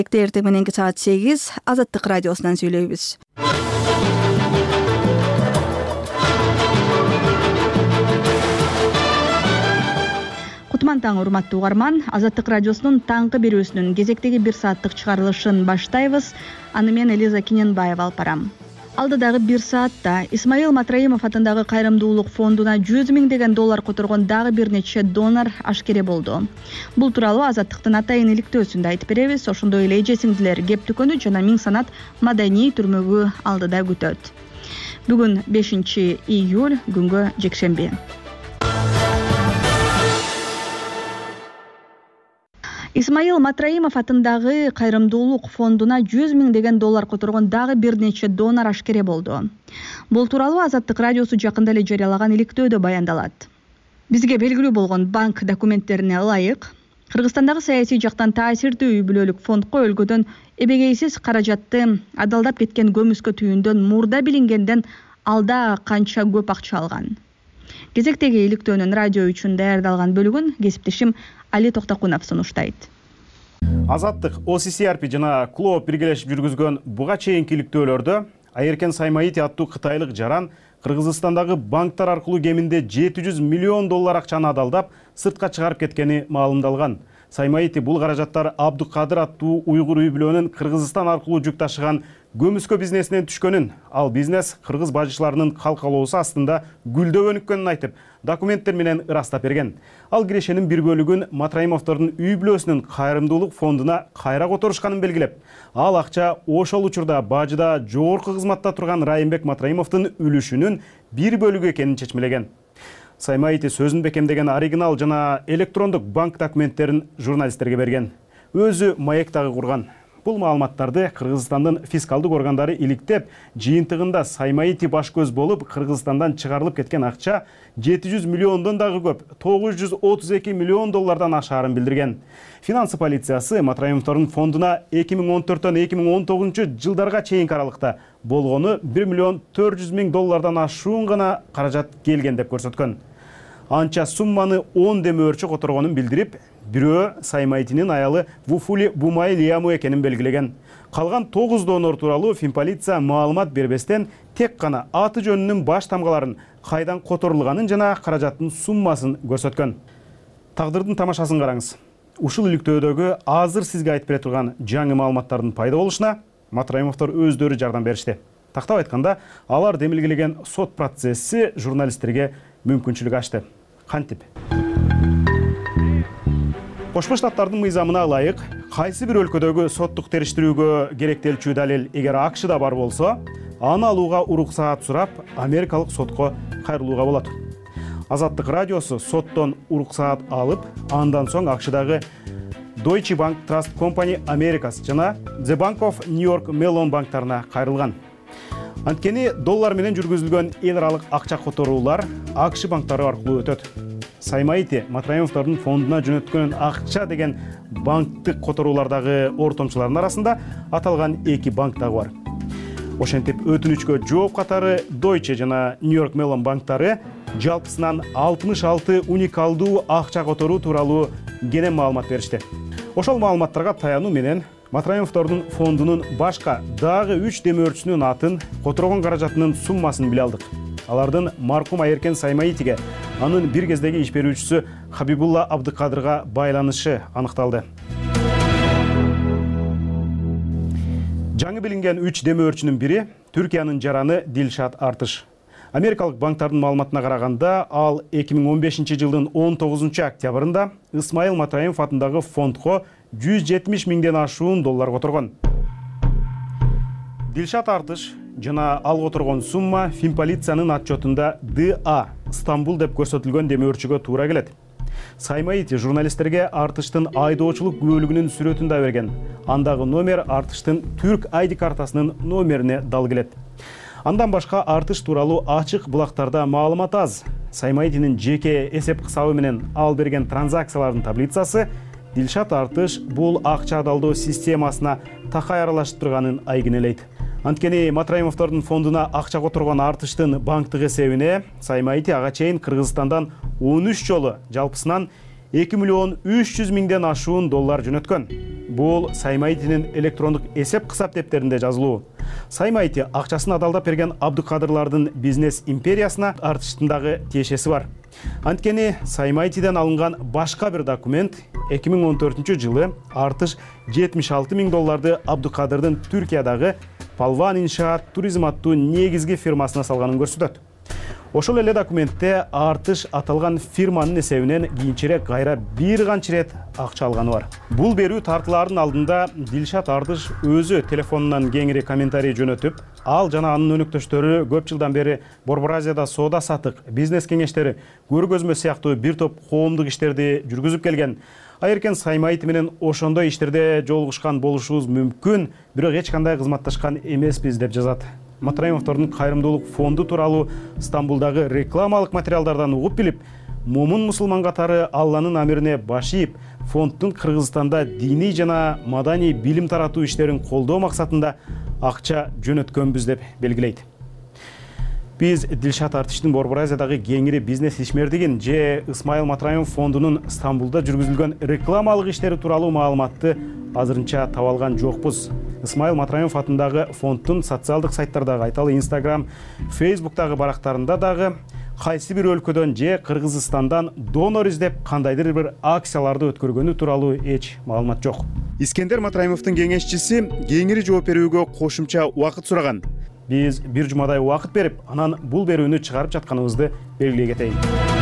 Эртең мененки саат 8 Азаттык радиосунан сүйлөйбүз. Кутман таң урматтуу угарман, Азаттык радиосунун таңкы берүүсүнүн кезектеги 1 сааттык чыгарылышын баштайбыз. Аны мен Элиза Киненбаева алып барам. Алдыдагы 1 саатта Исмаил Матраимов атындагы кайрымдуулук фондуна 100 миңдеген доллар которгон дагы бир нече донор ашкере болду. Бул тууралуу Азаттыктын атайын иликтөөсүндө айтып беребиз. Ошондой эле эже-сиңдилер кеп дүкөнү жана миң санат маданий түрмөгү алдыда күтөт. Бүгүн 5 июль күнгө жекшемби. Исмаил Матраимов атындагы кайрымдуулук фондуна 100 миңдеген доллар которгон дагы бир нече донор ашкере болду. Бул тууралуу Азаттык радиосу жакында эле жарыялаган иликтөөдө баяндалат. Бизге белгилүү болгон банк документтерине ылайык, Кыргызстандагы саясий жактан таасирдүү үй бүлөлүк фондко өлкөдөн эбегейсиз каражатты адалдап кеткен көмүскө түйүндөн мурда билингенден алда канча көп акча алган. Кезектеги иликтөөнүн радио үчүн даярдалган бөлүгүн кесиптешим Али Токтокунов сунуштайт. Азаттык, OCCRP жана Клооп биргелешип жүргүзгөн буга чейинки иликтөөлөрдө Айеркен Саймаити аттуу кытайлык жаран Кыргызстандагы банктар аркылуу кеминде 700 миллион доллар акчаны адалдап сыртка чыгарып кеткени маалымдалган. Саймаити бул каражаттар Абдукадыр аттуу уйгур үй бүлөнүн Кыргызстан аркылуу жүк ташыган көмүскө бизнесинен түшкөнүн, ал бизнес кыргыз бажычыларынын калкалоосу астында гүлдөп өнүккөнүн айтып, документтер менен ырастап берген. Ал кирешенин бир бөлүгүн Матраимовдордун үй бүлөсүнүн кайрымдуулук фондуна кайра которушканын белгилеп, ал акча ошол учурда бажыда жогорку кызматта турган Райымбек Матраимовдун үлүшүнүн бир бөлүгү экенин чечмелеген. Саймаити сөзүн бекемдеген оригинал жана электрондук банк документтерин журналисттерге берген. Өзү маек дагы курган. Бул маалыматтарды Кыргызстандын фискалдык органдары иликтеп, жыйынтыгында Саймаити баш көз болуп, Кыргызстандан чыгарылып кеткен акча 700 миллиондон дагы көп, 932 миллион доллардан ашаарын билдирген. Финансы полициясы Матраимовдордун фондуна 2014-төн 2019 жылдарга чейинки аралыкта болгону 1 миллион 400 миң доллардан ашуун гана каражат келген деп көрсөткөн. Анча сумманы 10 демөөрчү которгонун билдирип, бирөө Саймаитинин аялы Вуфули Бумай Лияму экенин белгилеген. Калган 9 донор тууралуу Финполиция маалымат бербестен тек гана аты жөнүнүн баш тамгаларын кайдан которулганын жана каражаттын суммасын көрсөткөн. Тагдырдын тамашасын караңыз. Ушул иликтөөдөгү азыр сизге айтып бере турган жаңы маалыматтардын пайда болушуна Матраимовдор өздөрү жардам беришти. Тактап айтканда, алар демилгелеген сот процесси журналисттерге мүмкүнчүлүк ачты. Кантип? Кошмо Штаттардын мыйзамына ылайык, кайсы бир өлкөдөгү соттук териштирүүгө керектелчү далил эгер АКШда бар болсо, аны алууга уруксаат сурап, Америкалык сотко кайрылууга болот. Азаттык радиосу соттон уруксаат алып, андан соң АКШдагы Deutsche Bank Trust Company Americas жана The Bank of New York Mellon банктарына кайрылган. Анткени доллар менен жүргүзүлгөн эл аралык акча которуулар АКШ банктары аркылуу өтөт. Саймаити Матраимовдордун фондуна жөнөткөн акча деген банктык которуулардагы ортомчулардын арасында аталган 2 банк дагы бар. Ошентип өтүнүчкө жооп катары Deutsche жана New York Mellon банктары жалпысынан 66 уникалдуу акча которуу тууралуу кенен маалымат беришти. Ошол маалыматтарга таянуу менен Матраимовдордун фондунун башка дагы 3 демөөрчүсүнүн атын, которгон каражатынын суммасын биле алдык. Алардын маркум Айеркен Саймаитиге, анын бир кездеги иш берүүчүсү Хабибулла Абдыкадырга байланышы аныкталды. Жаңы билинген 3 демөөрчүнүн бири Түркиянын жараны Дилшат Артыш. Америкалык банктардын маалыматына караганда, ал 2015 жылдын 19 октябрында Исмаил Матраимов атындагы фондко 170 миңден ашуун доллар которгон. Дилшат Артыш жана ал которгон сумма Финполициянын отчетунда ДА Стамбул деп көрсөтүлгөн демөөрчүгө туура келет. Саймаити журналисттерге Артыштын айдоочулук күбөлүгүнүн сүрөтүн да берген. Андагы номер Артыштын Түрк ID картасынын номерине дал келет. Андан башка Артыш тууралуу ачык булактарда маалымат аз. Саймаитинин жеке эсеп кысабы менен ал берген транзакциялардын таблицасы Дилшат Артыш бул акча адалдоо системасына такай аралашып турганын айгинелейт. Анткени Матраимовдордун фондуна акча которгон Артыштын банктык эсебине Саймаити ага чейин Кыргызстандан 13 жолу жалпысынан 2 миллион 300 миңден ашуун доллар жөнөткөн. Бул Саймайтинин электрондук эсеп кысап дептеринде жазылуу. Саймайти акчасын адалдап берген Абдыкадырлардын бизнес империясына артыштындагы тиешеси бар. Анткени Саймайтиден алынган башка бир документ 2014-жылы артыш 76 миң долларды Абдыкадырдын Түркиядагы Палван иншаат туризм аттуу негизги фирмасына салганын көрсөтөт. Ошол эле документте артыш аталган фирманын эсебинен кийинчерээк кайра бир канча ирет акча алганы бар. Бул берүү тартылаардын алдында Дилшат Артыш өзү телефонунан кеңири комментарий жөнөтүп, ал жана анын өнөктөштөрү көп жылдан бери Борбор Азияда соода сатык, бизнес кеңештери, көргөзмө сыяктуу бир топ коомдук иштерди жүргүзүп келген. Айыркен Саймайти менен ошондой иштерде жолугушкан болушубуз мүмкүн, бирок эч кандай кызматташкан эмеспиз деп жазат. Матраимовдордун кайрымдуулук фонду тууралуу Стамбулдагы рекламалык материалдардан угуп билип, момун мусулман катары Алланын амирине баш ийип, фонддун Кыргызстанда диний жана маданий билим таратуу иштерин колдоо максатында акча жөнөткөнбүз деп белгилейт. Биз Дилшат Артыштын Борбор Азиядагы кеңири бизнес ишмердигин же Исмаил Матраимов фондунун Стамбулда жүргүзүлгөн рекламалык иштери тууралуу маалыматты азырынча таба алган жокпуз. Исмаил Матраимов атындагы фонддун социалдык сайттардагы, айталы Instagram, Facebook'тагы барактарында дагы кайсы бир өлкөдөн же Кыргызстандан донор издеп кандайдыр бир акцияларды өткөргөнү тууралуу эч маалымат жок. Искендер Матраимовдун кеңешчиси кеңири жооп берүүгө кошумча убакыт сураган. Биз бир жумадай убакыт берип, анан бул берүүнү чыгарып жатканыбызды белгилей кетейин.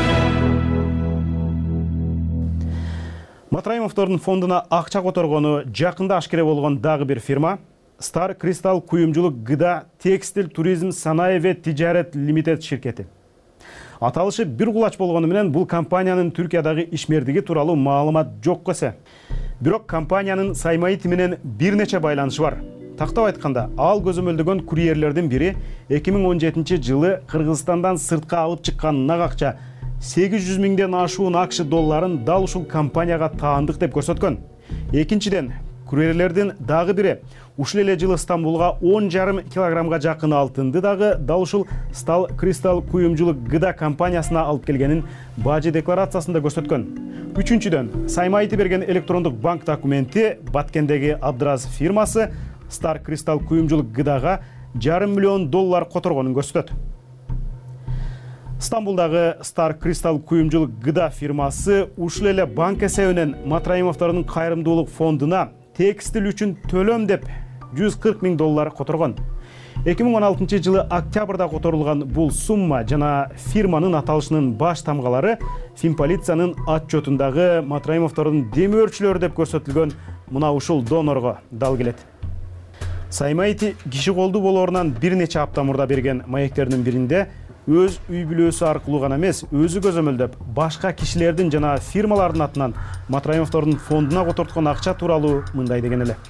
Матраимовдордун фондуна акча которгону жакында ашкере болгон дагы бир фирма Star Crystal куюмчулук гыда текстиль туризм санаи ве тижарет лимитед ширкети. Аталышы бир кулач болгону менен бул компаниянын Түркиядагы ишмердиги тууралуу маалымат жок эсе. Бирок компаниянын Саймайти менен бир нече байланышы бар. Тактап айтканда, ал көзөмөлдөгөн курьерлердин бири 2017-жылы Кыргызстандан сыртка алып чыккан нак акча 800 миңден ашуун акш долларын дал ушул компанияга таандык деп көрсөткөн. Экинчиден, курьерлердин дагы бири ушул эле жылы Стамбулга 10,5 килограммга жакын алтынды дагы дал ушул Star Crystal куюмчулук гыда компаниясына алып келгенин бажы декларациясында көрсөткөн. Үчүнчүдөн, Саймайти берген электрондук банк документи Баткендеги Абдыраз фирмасы Star Crystal куюмчулук гыдага $500 миллион которгонун көрсөтөт. Стамбулдагы Star Crystal куюмчулук гыда фирмасы ушул эле банк эсебинен Матраимовдордун кайрымдуулук фондуна текстиль үчүн төлөм деп $140 миң которгон. 2016-жылы октябрда которулган бул сумма жана фирманын аталышынын баш тамгалары Финполициянын отчетундагы Матраимовдордун демөөрчүлөрү деп көрсөтүлгөн мына ушул донорго дал келет. Саймайти киши колду болоорунан бир нече апта мурда берген маектердин биринде өз үй бүлөсү аркылуу гана эмес, өзү көзөмөлдөп, башка кишилердин жана фирмалардын атынан Матраимовдордун фондуна которткон акча тууралуу мындай деген эле.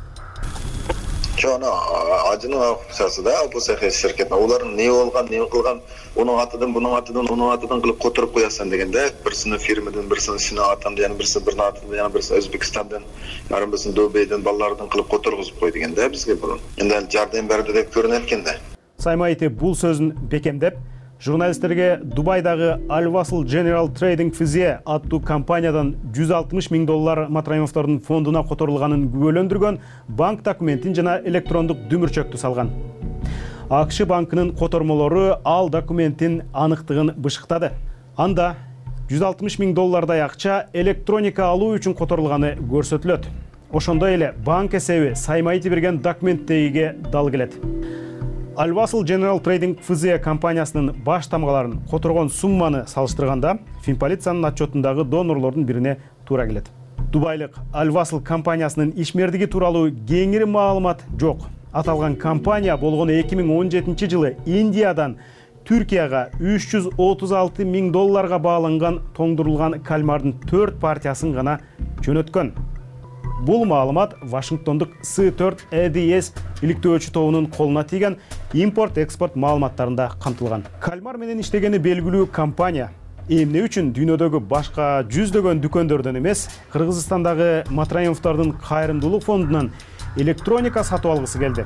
Жана ажынын акчасы да бул ширкеттин олардын не болгон, не кылган, унун атынан, бунун атынан кылып которуп коясың дегенде, бирсинин фирмадан, бирсинин синааттан, жана бирсинин Бирнатынан, жана бирсинин Өзбекстандан, жана бирсинин Дубейден балдардын кылып которгузуп кой дегенде бизге бул. Энд жардам берди деп көрүнөт экенде. Саймайти бул сөзүн бекемдеп, журналисттерге Дубайдагы Al-Wasl General Trading FZ аттуу компаниядан $160 миң Матраимовдордун фондуна которулганын күбөлөндүргөн банк документин жана электрондук дүмүрчөктү салган. АКШ банкынын котормолору ал документтин аныктыгын бышыктады. Анда $160 миң акча электроника алуу үчүн которулганы көрсөтүлөт. Ошондой эле банк эсеби Саймайти берген документтегиге дал келет. Al-Wasl General Trading FZ компаниясынын баш тамгаларын которгон сумманы салыштырганда Финполициянын отчетундагы донорлордун бирине туура келет. Дубайлык Al-Wasl компаниясынын ишмердиги тууралуу кеңири маалымат жок. Аталган компания болгону 2017-жылы Индиядан Түркияга $336 миң бааланган тоңдурулган кальмардын 4 партиясын гана жөнөткөн. Бул маалымат Вашингтондук C4 EDS иликтөөчү тобунун колуна тийген импорт-экспорт маалыматтарында камтылган. Кальмар менен иштегени белгилүү компания эмне үчүн дүйнөдөгү башка жүздөгөн дүкөндөрдөн эмес, Кыргызстандагы Матраимовдордун кайрымдуулук фондунан электроника сатып алгысы келди.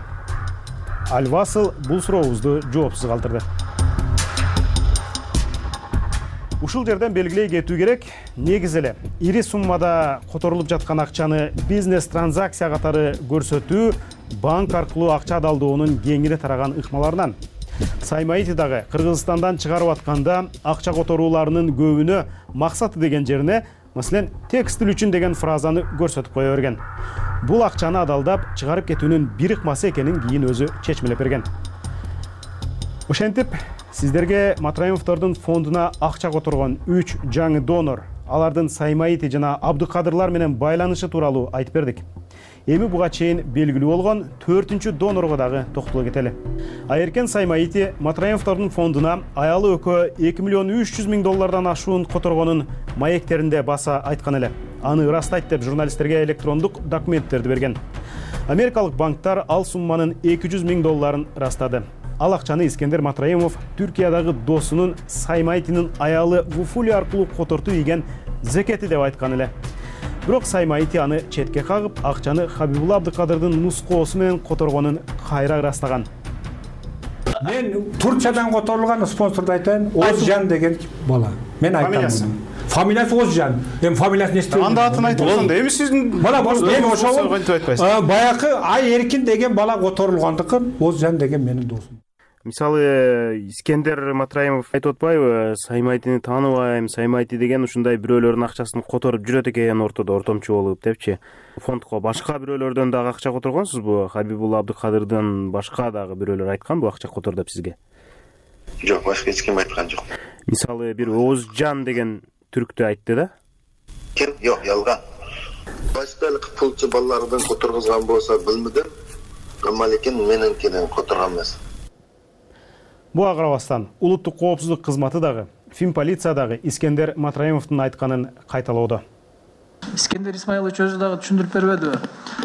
Al-Wasl бул сурообузду жоопсуз калтырды. Ушул жерден белгилей кетүү керек, негизи эле ири суммада которулуп жаткан акчаны бизнес транзакция катары көрсөтүү банк аркылуу акча далдоонун кеңири тараган ыкмаларынан. Саймаити дагы Кыргызстандан чыгарып атканда акча которууларынын көбүнө максаты деген жерине, маселен, текстил үчүн деген фразаны көрсөтүп кое берген. Бул акчаны адалдап чыгарып кетүүнүн бир ыкмасы экенин кийин өзү чечмелеп берген. Ошентип, сиздерге Матраимовдордун фондуна акча которгон 3 жаңы донор, алардын Саймаити жана Абдыкадырлар менен байланышы тууралуу айтып бердик. Эми буга чейин белгилүү болгон 4-чү донорго дагы токтоло кетели. Айеркен Саймаити Матраимовдордун фондуна аялы экөө 2 миллион 300 миң доллардан ашуун которгонун маектеринде баса айткан эле. Аны ырастайт деп журналисттерге электрондук документтерди берген. Америкалык банктар ал сумманын 200 миң долларын ырастады. Ал акчаны Искендер Матраимов Түркиядагы досунун Саймайтинин аялы Вуфули аркылуу котортуу ийген зекети деп айткан эле. Бирок Саймаити аны четке кагып, акчаны Хабибулла Абдыкадырдын нускоосу менен которгонун кайра ырастаган. Мен Турчиядан которулган спонсорду айтайын, Озжан деген бала. Мен айтам. Фамилиясы Озжан. Эми фамилиясын эстебедим. Анда атын айтып отсоң да, эми сиздин бала мен ошол баякы Айеркин деген бала которулгандыкын, Озжан деген менин досум. Мисалы, Искендер Матраимов айтып атпайбы, Саймайтини тааныбайм, Саймайти деген ушундай бирөөлөрдүн акчасын которуп жүрөт экен ортодо, ортомчу болуп депчи. Фондко башка бирөөлөрдөн дагы акча которгонсузбу? Хабибулла Абдыкадырдын башка дагы бирөөлөр айтканбы акча котор деп сизге? Жок, башка эч ким айткан жок. Мисалы, бир Озжан деген түрктү айтты да? Ким? Жок, ялган. Башка эле пулчу балалардан которгузган болсо билмедим. Лекин менинкинен которган эмес. Буга карабастан улуттук коопсуздук кызматы дагы, Финполиция дагы Искендер Матраимовдун айтканын кайталоодо. Искендер Исмаилович өзү дагы түшүндүрүп бербедиби?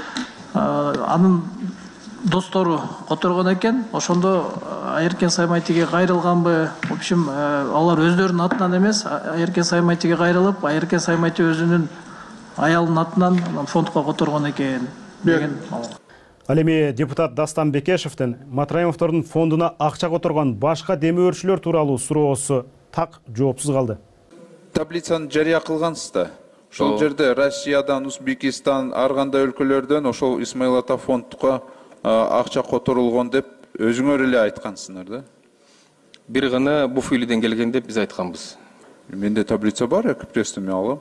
Анын достору которгон экен, ошондо Айеркен Саймайтиге кайрылганбы? В общем, алар өздөрүнүн атынан эмес, Айеркен Саймайтиге кайрылып, Айеркен Саймайти өзүнүн аялынын атынан фондко которгон экен деген. Ал эми депутат Дастан Бекешевдин Матраимовдордун фондуна акча которгон башка демөөрчүлөр тууралуу суроосу так жоопсуз калды. Таблицаны жарыя кылгансыз да. Ошол жерде Россиядан, Узбекистан, ар кандай өлкөлөрдөн ошол Исмаил ата фондко акча которулгон деп өзүңөр эле айткансыңар да. Бир гана Буфулиден келген деп биз айтканбыз. Менде таблица бар, экипресте мен алам.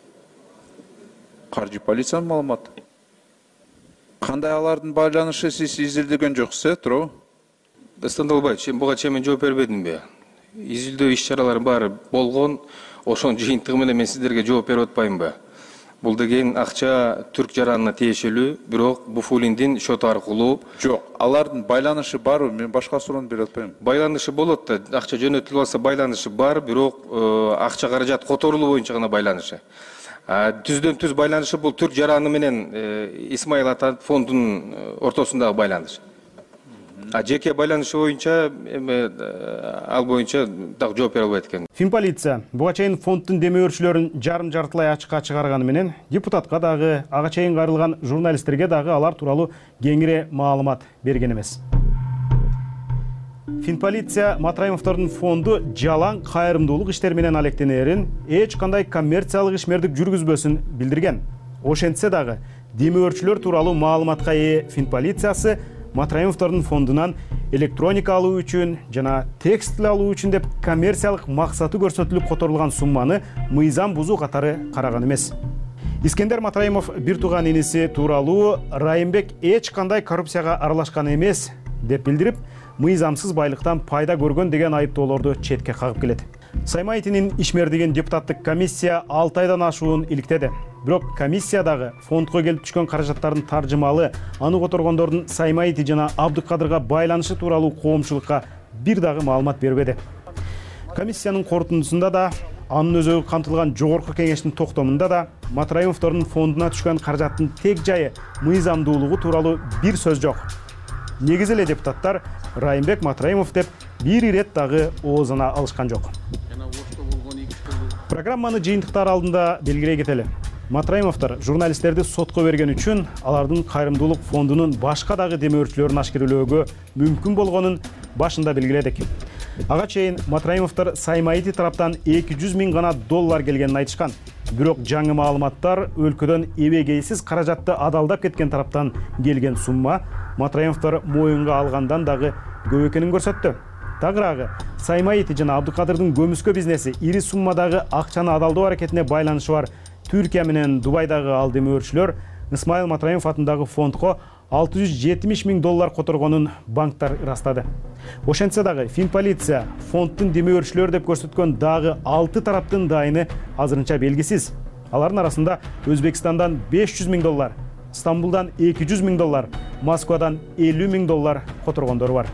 Каржы полициянын маалыматы. Кандай алардын байланышы сиз изилдеген жоксуз, туурабы? Дастан Далбаевич, буга чейин жооп бербедимби? Изилдөө иш-чаралары баары болгон, ошонун жыйынтыгы менен мен сиздерге жооп берип атпаймынбы? Бул деген акча түрк жаранына тиешелүү, бирок Буфулиндин шоту аркылуу. Жок, алардын байланышы барбы? Мен башка суроону берип атпаймын. Байланышы болот да, акча жөнөтүлүп алса байланышы бар, бирок акча каражат которулуу боюнча гана байланышы. Түздөн түз байланышы бул түрк жараны менен Исмаил ата фондунун ортосундагы байланыш. Жеке байланышы боюнча ал боюнча дагы жооп бере албайт экен. Финполиция буга чейин фонддун демөөрчүлөрүн жарым-жартылай ачыкка чыгарганы менен депутатка дагы, ага чейин кайрылган журналисттерге дагы алар тууралуу кеңири маалымат берген эмес. Финполиция Матраимовдордун фонду жалаң кайрымдуулук иштер менен алектенерин, эч кандай коммерциялык ишмердик жүргүзбөсүн билдирген. Ошентсе дагы демөөрчүлөр тууралуу маалыматка ээ Финполициясы Матраимовдордун фондунан электроника алуу үчүн жана текстил алуу үчүн деп коммерциялык максаты көрсөтүлүп которулган сумманы мыйзам бузуу катары караган эмес. Искендер Матраимов бир тууган иниси тууралуу Райымбек эч кандай коррупцияга аралашкан эмес деп билдирип, мыйзамсыз байлыктан пайда көргөн деген айыптоолорду четке кагып келет. Саймайтинин ишмердигин депутаттык комиссия 6 айдан ашуун иликтеди. Бирок комиссиядагы фондко келип түшкөн каражаттардын таржымалы, аны которгондордун Саймайти жана Абдыкадырга байланышы тууралуу коомчулукка бир дагы маалымат бербеди. Комиссиянын корутундусунда да, анын өзөгү камтылган жогорку кеңештин токтомунда да Матраимовдордун фондуна түшкөн каражаттын тег жайы мыйзамдуулугу тууралуу бир сөз жок. Негизи эле депутаттар Райымбек Матраимов деп бир ирет дагы оозуна алышкан жок. Программаны жыйынтыктар алдында белгилей кетели. Матраимовдор журналисттерди сотко берген үчүн алардын кайрымдуулук фондунун башка дагы демөөрчүлөрүн ашкерелөөгө мүмкүн болгонун башында белгиледик. Ага чейин Матраимовдор Саймаити тараптан 200 000 гана доллар келгенин айтышкан. Бирок жаңы маалыматтар өлкөдөн эбегейсиз каражатты адалдап кеткен тараптан келген сумма Матраимовдор моюнга алгандан дагы көп экенин көрсөттү. Тагыраагы Саймаити жана Абдыкадырдын көмүскө бизнеси ири суммадагы акчаны адалдоо аракетине байланышы бар Түркия менен Дубайдагы алдемөөрчүлөр Исмаил Матраимов атындагы фондко 670 000 доллар которгонун банктар ырастады. Ошентсе дагы Финполиция фонддун демөөрчүлөр деп көрсөткөн дагы 6 тараптын дайыны азырынча белгисиз. Алардын арасында Өзбекстандан 500 000 доллар, Стамбулдан 200 000 доллар, Москвадан 50 000 доллар которгондор бар.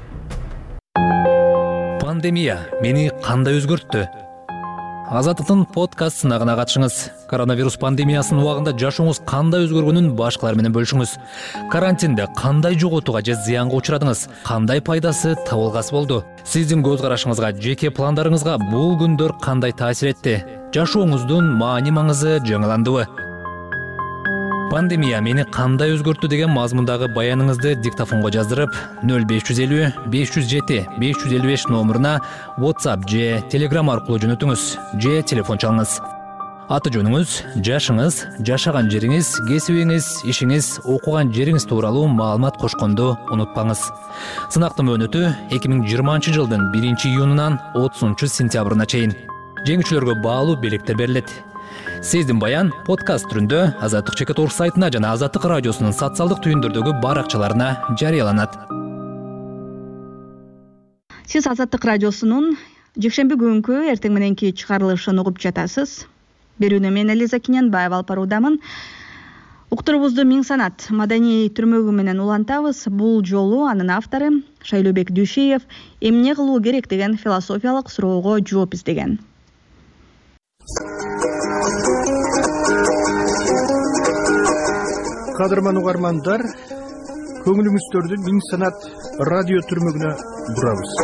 Пандемия мени кандай өзгөрттү? Азаттыктын подкаст сынагына катышыңыз. Коронавирус пандемиясынын убагында жашооңуз кандай өзгөргөнүн башкалар менен бөлүшүңүз. Карантинде кандай жоготууга же зыянга учурадыңыз? Кандай пайдасы табылгасы болду? Сиздин көз карашыңызга, жеке пландарыңызга бул күндөр кандай таасир этти? Жашооңуздун маани-маңызы жаңыландыбы? Пандемия мени кандай өзгөрттү деген мазмундагы баяныңызды диктофонго жаздырып 0550 507 555 номуруна WhatsApp же Telegram аркылуу жөнөтүңүз же телефон чалыңыз. Аты жөнүңүз, жашыңыз, жашаган жериңиз, кесибиңиз, ишиңиз, окуган жериңиз тууралуу маалымат кошконду унутпаңыз. Сынактын мөөнөтү 2020 жылдын 1-июнунан 30 сентябрына чейин. Жеңүүчүлөргө баалуу белектер берилет. Сиздин баян подкаст түрүндө Азаттык Чекит Орус сайтына жана Азаттык радиосунун социалдык түйүндөрдөгү баракчаларына жарыяланат. Сиз Азаттык радиосунун жекшемби күнкү эртең мененки чыгарылышын угуп жатасыз. Берүүнү мен Элиза Киненбаева алып баруудамын. Уктурубузду Миң Санат маданий түрмөгү менен улантабыз. Бул жолу анын автору Шайлообек Дүйшеев эмне кылуу керек деген философиялык суроого жооп издеген. Кадырман угармандар, көңүлүңүздөрдү Миң Санат радио түрмөгүнө бурабыз.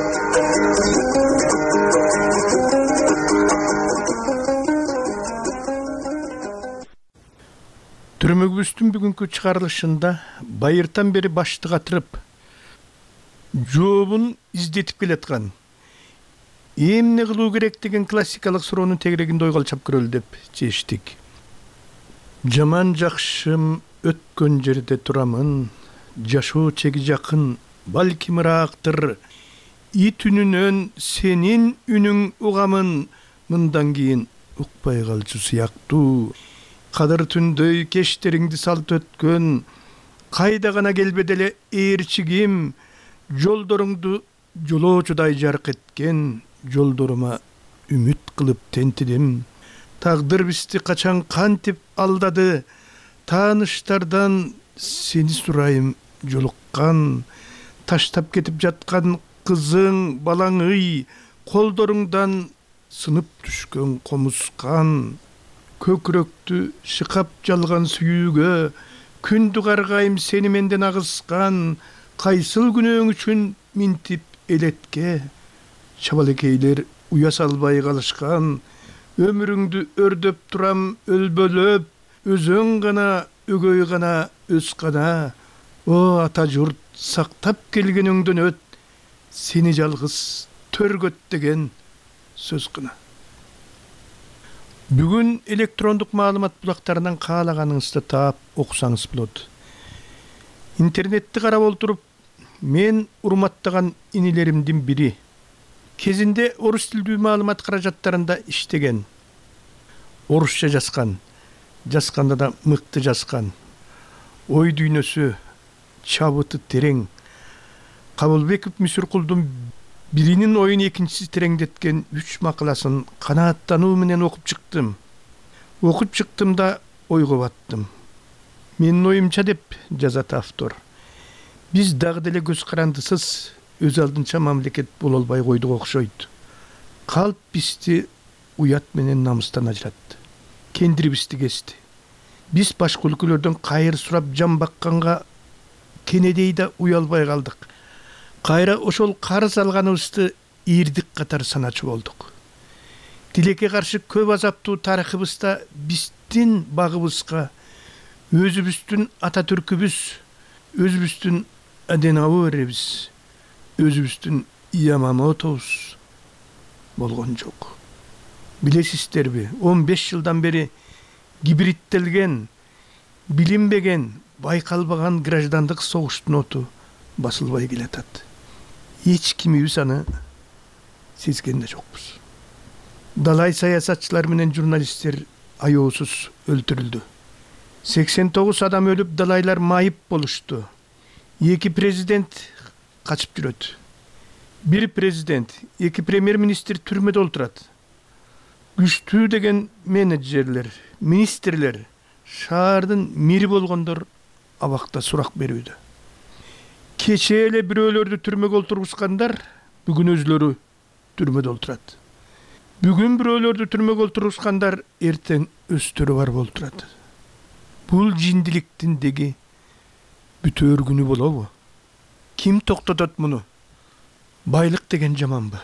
Түрмөгүбүздүн бүгүнкү чыгарылышында байыртан бери башты катырып, жообун издетип келаткан эмне кылуу керек деген классикалык суроонун тегерегинде ойголчоп көрөлү деп чечтик. Жаман жакшым өткөн жерде турамын, жашоо чеги жакын, балким ыраактыр, ит үнүнөн сенин үнүң угамын, мындан кийин укпай калчу сыяктуу. Кадыр түндөй кечтериңди салт өткөн, кайда гана келбеди эле ээрчигим, жолдоруңду жолоочудай жарк эткен, жолдорума үмүт кылып тентидим. Тагдыр бизди качан кантип алдады, тааныштардан сени сурайым жолуккан, таштап кетип жаткан кызың, балаңый, колдоруңдан сынып түшкөн комускан, көкүрөктү шыкап жалган сүйүүгө, күндү каргайым сени менден агыскан, кайсыл күнөөң үчүн минтип элетке, чабалекейлер уя салбай калышкан, өмүрүңдү өрдөп турам өлбөлөп, өзөң гана, өгөй гана, өз гана, о ата журт сактап келгениңден өт, сени жалгыз төргөт деген сөз гана. Бүгүн электрондук маалымат булактарынан каалаганыңызды таап окусаңыз болот. Интернетти карап олтуруп, мен урматтаган инилеримдин бири кезинде орус тилдүү маалымат каражаттарында иштеген. Орусча жазган, жазганда да мыкты жазган. Ой дүйнөсү чабыты терең. Кабылбеков Мүсүркулдун биринин оюн экинчиси тереңдеткен 3 макаласын канааттануу менен окуп чыктым. Окуп чыктым да ойго баттым. Менин оюмча деп жазат автор. Биз дагы деле көз карандысыз өз алдынча мамлекет боло албай койдук окшойт. Калп бизди уят менен намыстан ажыратты. Кендири бизди кести. Биз башка өлкөлөрдөн кайыр сурап жан бакканга кенедей да уялбай калдык. Кайра ошол карыз алганыбызды ийирдик катар саначу болдук. Тилекке каршы көп азаптуу тарыхыбызда биздин багыбызга өзүбүздүн ата түркүбүз, өзүбүздүн Аденауэрибиз, өзүбүздүн Ямамотобуз, болгон жок. Билесиздерби, 15 жылдан бери гибридтелген, билинбеген, байкалбаган граждандык согуштун оту басылбай келатат. Эч кимибиз аны сезген да жокпуз. Далай саясатчылар менен журналисттер аyoосуз өлтүрүлдү. 89 адам өлүп, далайлар майып болушту. 2 президент качып жүрөт. 1 президент, 2 премьер-министр түрмөдө отурат. Күчтүү деген менеджерлер, министрлер, шаардын мэри болгондор абакта сурак берүүдө. Кече эле бирөөлөрдү түрмөгө олтургускандар бүгүн өзлөрү түрмөдө олтурат. Бүгүн бирөөлөрдү түрмөгө олтургускандар эртең өстөрү бар болуп турат. Бул жиндиликтин деги бүтөөр күнү болобу? Ким токтотот муну? Байлык деген жаманбы?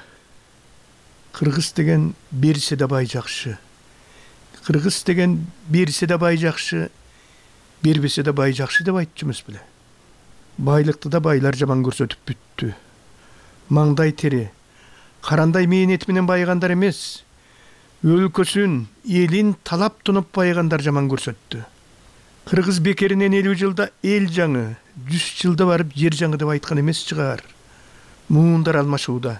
Кыргыз деген берсе да бай жакшы. Кыргыз деген берсе да бай жакшы, бербесе да бай жакшы деп айтчумуз беле. Байлыкты да байлар жаман көрсөтүп бүттү. Маңдай тери, карандай мээнет менен байыгандар эмес, өлкөсүн, элин талап тунуп байыгандар жаман көрсөттү. Кыргыз бекеринен 50 жылда эл жаңы, 100 жылда барып жер жаңы деп айткан эмес чыгар. Муундар алмашууда.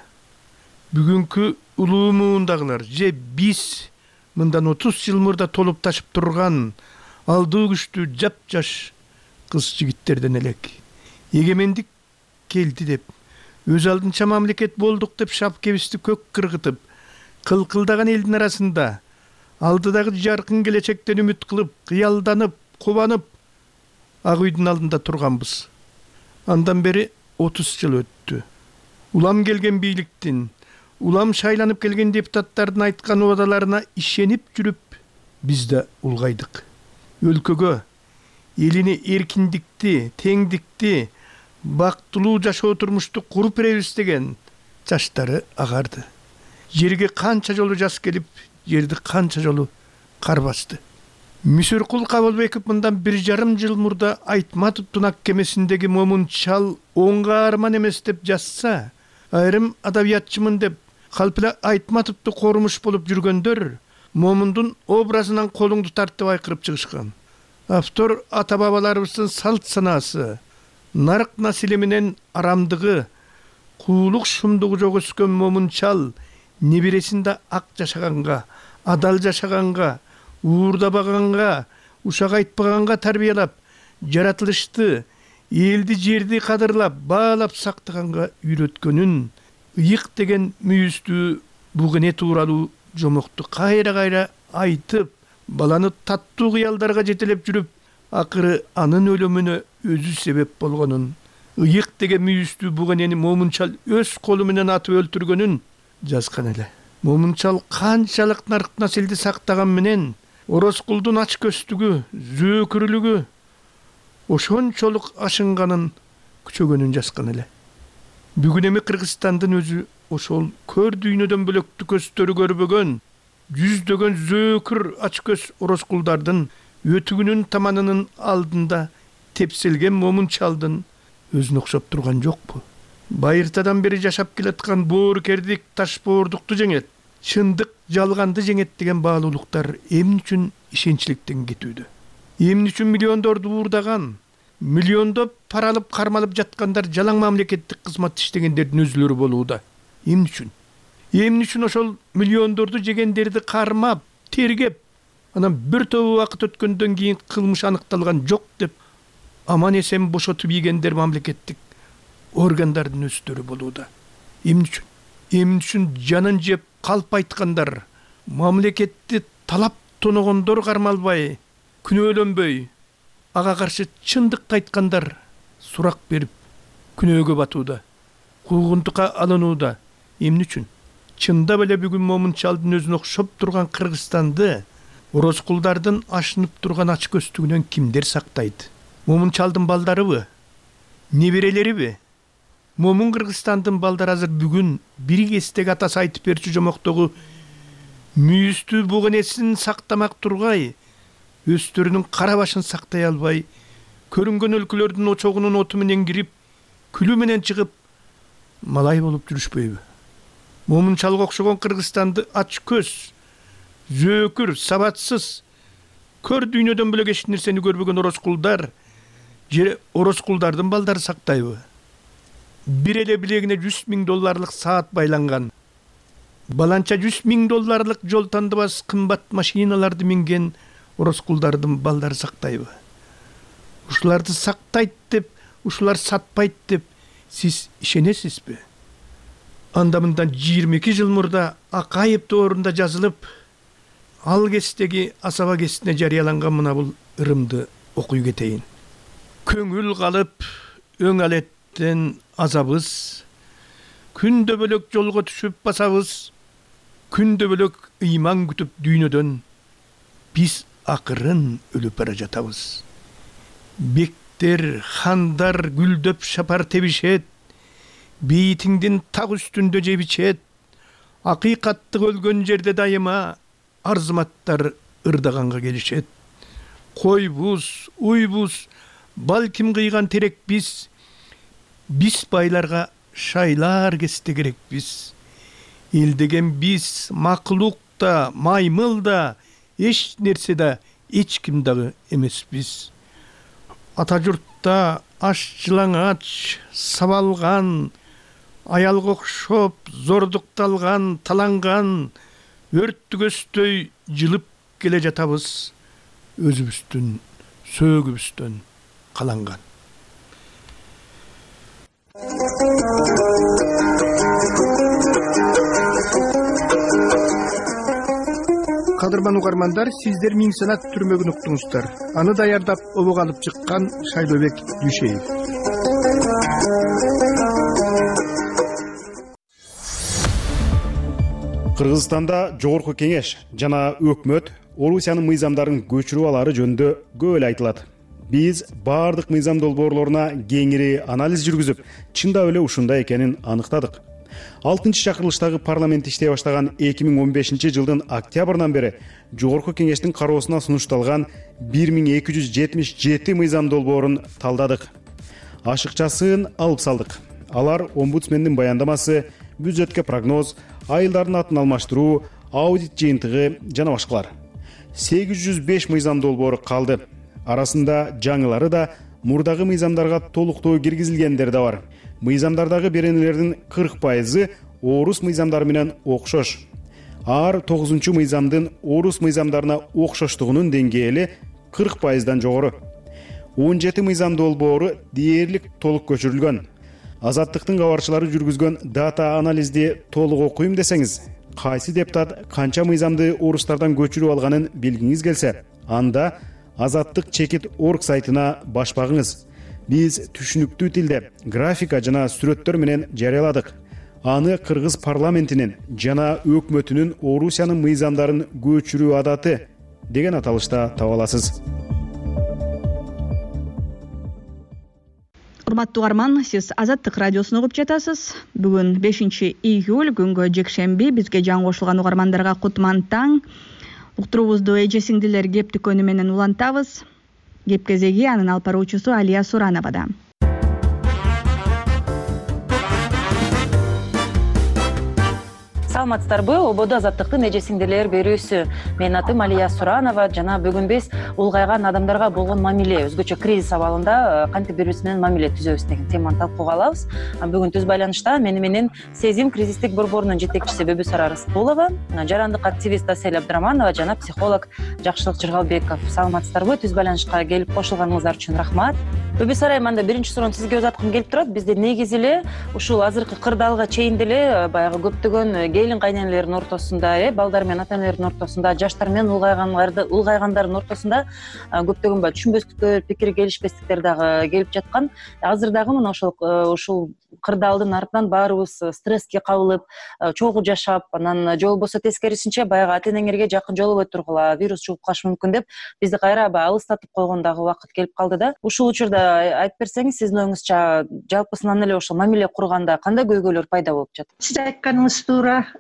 Бүгүнкү улуу муундагылар же биз мындан 30 жыл мурда толуп ташып турган алдуу күчтүү жап-жаш кыз жигиттерден элек. Эгемендик келди деп, өз алдынча мамлекет болдук деп шапкебизди көк кыргытып, кылкылдаган элдин арасында алдыдагы жаркын келечектен үмүт кылып, кыялданып, кубанып, ак үйдүн алдында турганбыз. Андан бери 30 жыл өттү. Улам келген бийликтин, улам шайланып келген депутаттардын айткан убадаларына ишенип жүрүп, биз да улгайдык. Өлкөгө, элине эркиндикти, теңдикти, бактылуу жашоо турмушту куруп беребиз деген жаштары агарды. Жерге канча жолу жаз келип, жерди канча жолу кар басты. Мүсүркул Кабылбеков мындан 1,5 жыл мурда Айтматов Тунак кемесиндеги Момунчал оңга арман эмес деп жазса, айрым адабиятчымын деп Калпила Айтматовду корумуш болуп жүргөндөр Момундун образынан колуңду тартып айкырып чыгышкан. Автор ата бабаларыбыздын салт санаасы, нарык насили менен арамдыгы, куулук шумдугу жок өскөн Момунчал небересин да ак жашаганга, адал жашаганга, уурдабаганга, ушак айтпаганга тарбиялап, жаратылышты, элди жерди кадырлап, баалап сактаганга үйрөткөнүн, ыйык деген мүйүздүү бугене тууралуу жомокту кайра-кайра айтып, баланы таттуу кыялдарга жетелеп жүрүп, акыры анын өлүмүнө өзү себеп болгонун, ыйык деген мүйүздүү бугенени Момунчал өз колу менен атып өлтүргөнүн жазган эле. Момунчал канчалык нарык насилди сактаган менен Орозкулдун ач көстүгү, зөөкүрүлүгү ошончолук ашынганын күчөгөнүн жазган эле. Бүгүн эми Кыргызстандын өзү ошол көр дүйнөдөн бөлөктү көздөрү көрбөгөн, жүздөгөн зөөкүр ач көз Орозкулдардын өтүгүнүн таманынын алдында тепселген Момунчалдын өзүнө окшоп турган жокпу? Байыртадан бери жашап келаткан боорукердик, ташбоордукту жеңет, чындык жалганды жеңет деген баалуулуктар эмне үчүн ишенчликтен кетүүдө? Эмне үчүн миллиондорду уурдаган, миллиондоп пара алып кармалып жаткандар жалаң мамлекеттик кызмат иштегендердин өзүлөрү болууда? Эмне үчүн? Эмне үчүн ошол миллиондорду жегендерди кармап, тергеп, анан бир тобу убакыт өткөндөн кийин кылмыш аныкталган жок деп аман эсен бошотуп ийгендер мамлекеттик органдардын өздөрү болууда? Эмне үчүн? Эмне үчүн жанын жеп калп айткандар, мамлекетти талап тоногондор кармалбай, күнөөлөнбөй, ага каршы чындыкты айткандар сурак берип, күнөөгө батууда, куугунтукка алынууда? Эмне үчүн? Чындап эле бүгүн Момунчалдын өзүнө окшоп турган Кыргызстанды Орозкулдардын ашынып турган ач көстүгүнөн кимдер сактайт? Момунчалдын балдарыбы? Неберелериби? Момун Кыргызстандын балдары азыр бүгүн бир кестеги атасы айтып берчү жомоктогу мүйүздүү бугенесин сактамак тургай, өстөрүнүн кара башын сактай албай, көрүнгөн өлкөлөрдүн очогунун оту менен кирип, күлү менен чыгып, малай болуп жүрүшпөйбү? момунчалга окшогон Кыргызстанды ач көз, зөөкүр, сабатсыз, көр дүйнөдөн бөлөк эч нерсени көрбөгөн ороскулдар же ороскулдардын балдары сактайбы? Бир эле билегине $100,000 саат байланган, баланча $100,000 жол тандыбас кымбат машиналарды минген ороскулдардын балдары сактайбы? Ушуларды сактайт деп, ушулар сатпайт деп сиз ишенесизби? Анда мындан 22 жыл мурда Акаев тоорунда жазылып, ал кестеги Асаба кестине жарыяланган мына бул ырымды окуй кетейин. Көңүл калып, өң алеттен азабыз, күндө бөлөк жолго түшүп басабыз, күндө бөлөк ыйман күтүп дүйнөдөн, биз акырын өлүп бара жатабыз. Бектер, хандар гүлдөп шапар тебишет, бейитиңдин так үстүндө жебичет, акыйкаттык өлгөн жерде дайыма арзыматтар ырдаганга келишет. Койбуз, уйбуз, балким кыйган терек биз байларга шайлар кесте керек биз. Эл деген биз, макулук да, маймыл да, эч нерсе да, эч ким дагы эмес биз. Ата журтта аш жылаңач, сабалган, аялга окшоп, зордукталган, таланган, өрттүгөсдөй жылып келе жатабыз, өзүбүздүн сөөгүбүздөн каланган. Кадырман угармандар, сиздер Миң санат түрмөгүн уктуңуздар. Аны даярдап обого алып чыккан Шайлообек Дүйшеев. Кыргызстанда Жогорку Кеңеш жана өкмөт Орусиянын мыйзамдарын көчүрүп алары жөнүндө көп эле айтылат. Биз бардык мыйзам долбоорлоруна кеңири анализ жүргүзүп, чындап эле ушундай экенин аныктадык. 6-чакырылыштагы парламент иштей баштаган 2015-жылдын октябрынан бери Жогорку Кеңештин кароосуна сунушталган 1277 мыйзам долбоорун талдадык. Ашыкчасын алып салдык. Алар омбудсмендин баяндамасы, бюджетке прогноз, айылдардын атын алмаштыруу, аудит жыйынтыгы жана башкалар. 805 мыйзам долбоору калды. Арасында жаңылары да, мурдагы мыйзамдарга толуктоо киргизилгендер да бар. Мыйзамдардагы беренелердин 40% орус мыйзамдары менен окшош. Ар 9-чу мыйзамдын орус мыйзамдарына окшоштугунун деңгээли 40%дан жогору. 17 мыйзам долбоору дээрлик толук көчүрүлгөн. Азаттыктын кабарчылары жүргүзгөн дата анализди толук окуйм десеңиз, кайсы депутат канча мыйзамды орустардан көчүрүп алганын билгиңиз келсе, анда Азаттык чекит орг сайтына баш багыңыз. Биз түшүнүктүү тилде графика жана сүрөттөр менен жарыяладык. Аны Кыргыз парламентинин жана өкмөтүнүн Орусиянын мыйзамдарын көчүрүү адаты деген аталышта таба аласыз. Урматтуу угарман, сиз Азаттык радиосун угуп жатасыз. Бүгүн 5-июль күнгө жекшемби, бизге жаңы кошулган угармандарга кутман таң. Уктуруубузду эже сиңдилер кеп дүкөнү менен улантабыз. Кеп кезеги анын алып баруучусу Алия Суранова. Саламатсыздарбы? Ободо Азаттыктын эже сиңдилер берүүсү. Менин атым Алия Суранова жана бүгүн биз улгайган адамдарга болгон мамиле, өзгөчө кризис абалында кантип бири-бирибиз менен мамиле түзөбүз деген теманы талкууга алабыз. Бүгүн түз байланышта мени менен Сезим кризистик борборунун жетекчиси Бөбүсара Рыскулова, жарандык активист Асель Абдыраманова жана психолог Жакшылык Жыргалбеков. Саламатсыздарбы? Түз байланышка келип кошулганыңыздар үчүн рахмат. Бөбүсара, мында биринчи суроону сизге узаткым келип турат. Бизде негизи эле ушул азыркы кырдаалга чейин деле баягы көптөгөн келин кайненелердин ортосунда, балдар менен ата энелердин ортосунда, жаштар менен улгайгандардын ортосунда көптөгөн түшүнбөстүктөр, пикир келишпестиктер дагы келип жаткан. Азыр дагы мына ушул кырдаалдын артынан баарыбыз стресске кабылып, чогуу жашап, анан же болбосо тескерисинче баягы ата энеңерге жакын жолобой тургула, вирус жугуп калышы мүмкүн деп бизди кайра алыстатып койгон дагы убакыт келип калды да. Ушул учурда айтып берсеңиз, сиздин оюңузча жалпысынан эле ошол мамиле курганда кандай көйгөйлөр пайда болуп жатат? Сиз айтканыңыз туура.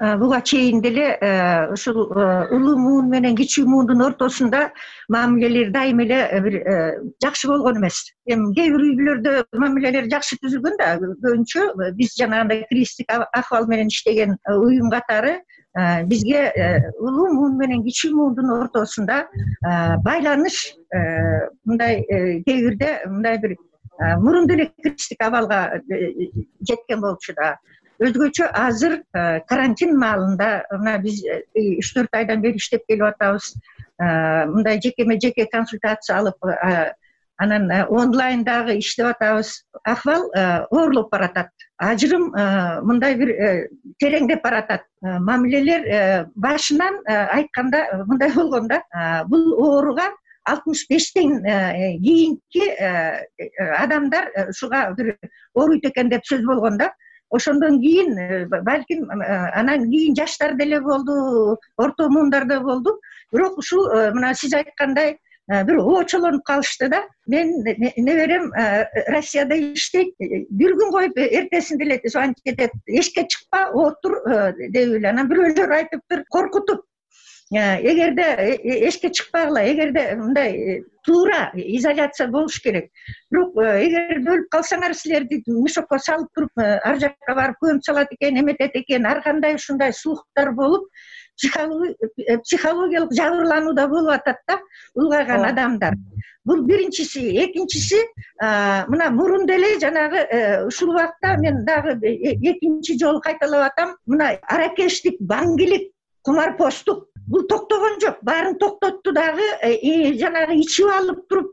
буга чейин деле ушул улуу муун менен кичүү муундун ортосунда мамилелер дайым эле бир жакшы болгон эмес. Эми кээ бир үй бүлөлөрдө мамилелер жакшы түзүлгөн да, көбүнчө биз жанагындай кризистик акыбал менен иштеген уюм катары бизге улуу муун менен кичүү муундун ортосунда байланыш мындай кээ бирде мындай бир мурун деле кризистик абалга жеткен болчу да. Өзгөчө азыр карантин маалында мына биз 3-4 айдан бери иштеп келип атабыз. Мындай жекеме жеке консультация алып анан онлайндагы иштеп атабыз. Акыбал оорлоп баратат. Ажырым мындай бир тереңдеп баратат. Мамилелер башынан айтканда мындай болгон да, бул ооруга 65-тен кийинки адамдар ушуга бир ооруйт экен деп сөз болгон да. Ошондон кийин балким анан кийин жаштар деле болду, орто муундар да болду. Бирок ушул мына сиз айткандай бир оочолонуп калышты да. Мен неберем Россияда иштейт. Бир күн коюп эртесинде эле звонить кетет. Эшикке чыкпа, отур деп эле. Анан бирөөлөр айтыптыр, коркутуп. Эгерде эшикке чыкпагыла, эгерде мындай туура изоляция болуш керек. Бирок эгерде өлүп калсаңар силерди мешокко салып туруп ар жакка барып көмүп салат экен, эметет экен, ар кандай ушундай слухтар болуп психологиялык жабырлануу да болуп атат да, улгайган адамдар. Бул биринчиси. Экинчиси, мына мурун деле жанагы ушул убакта мен дагы экинчи жолу кайталап атам, мына аракештик, баңгилик, кумарпоштук бул токтогон жок. Баарын токтотту дагы жанагы ичип алып туруп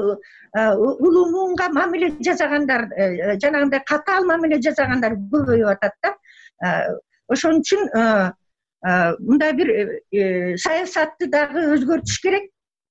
улуу муунга мамиле жасагандар, жанагындай катаал мамиле жасагандар көбөйүп атат да. Ошон үчүн мындай бир саясатты дагы өзгөртүш керек.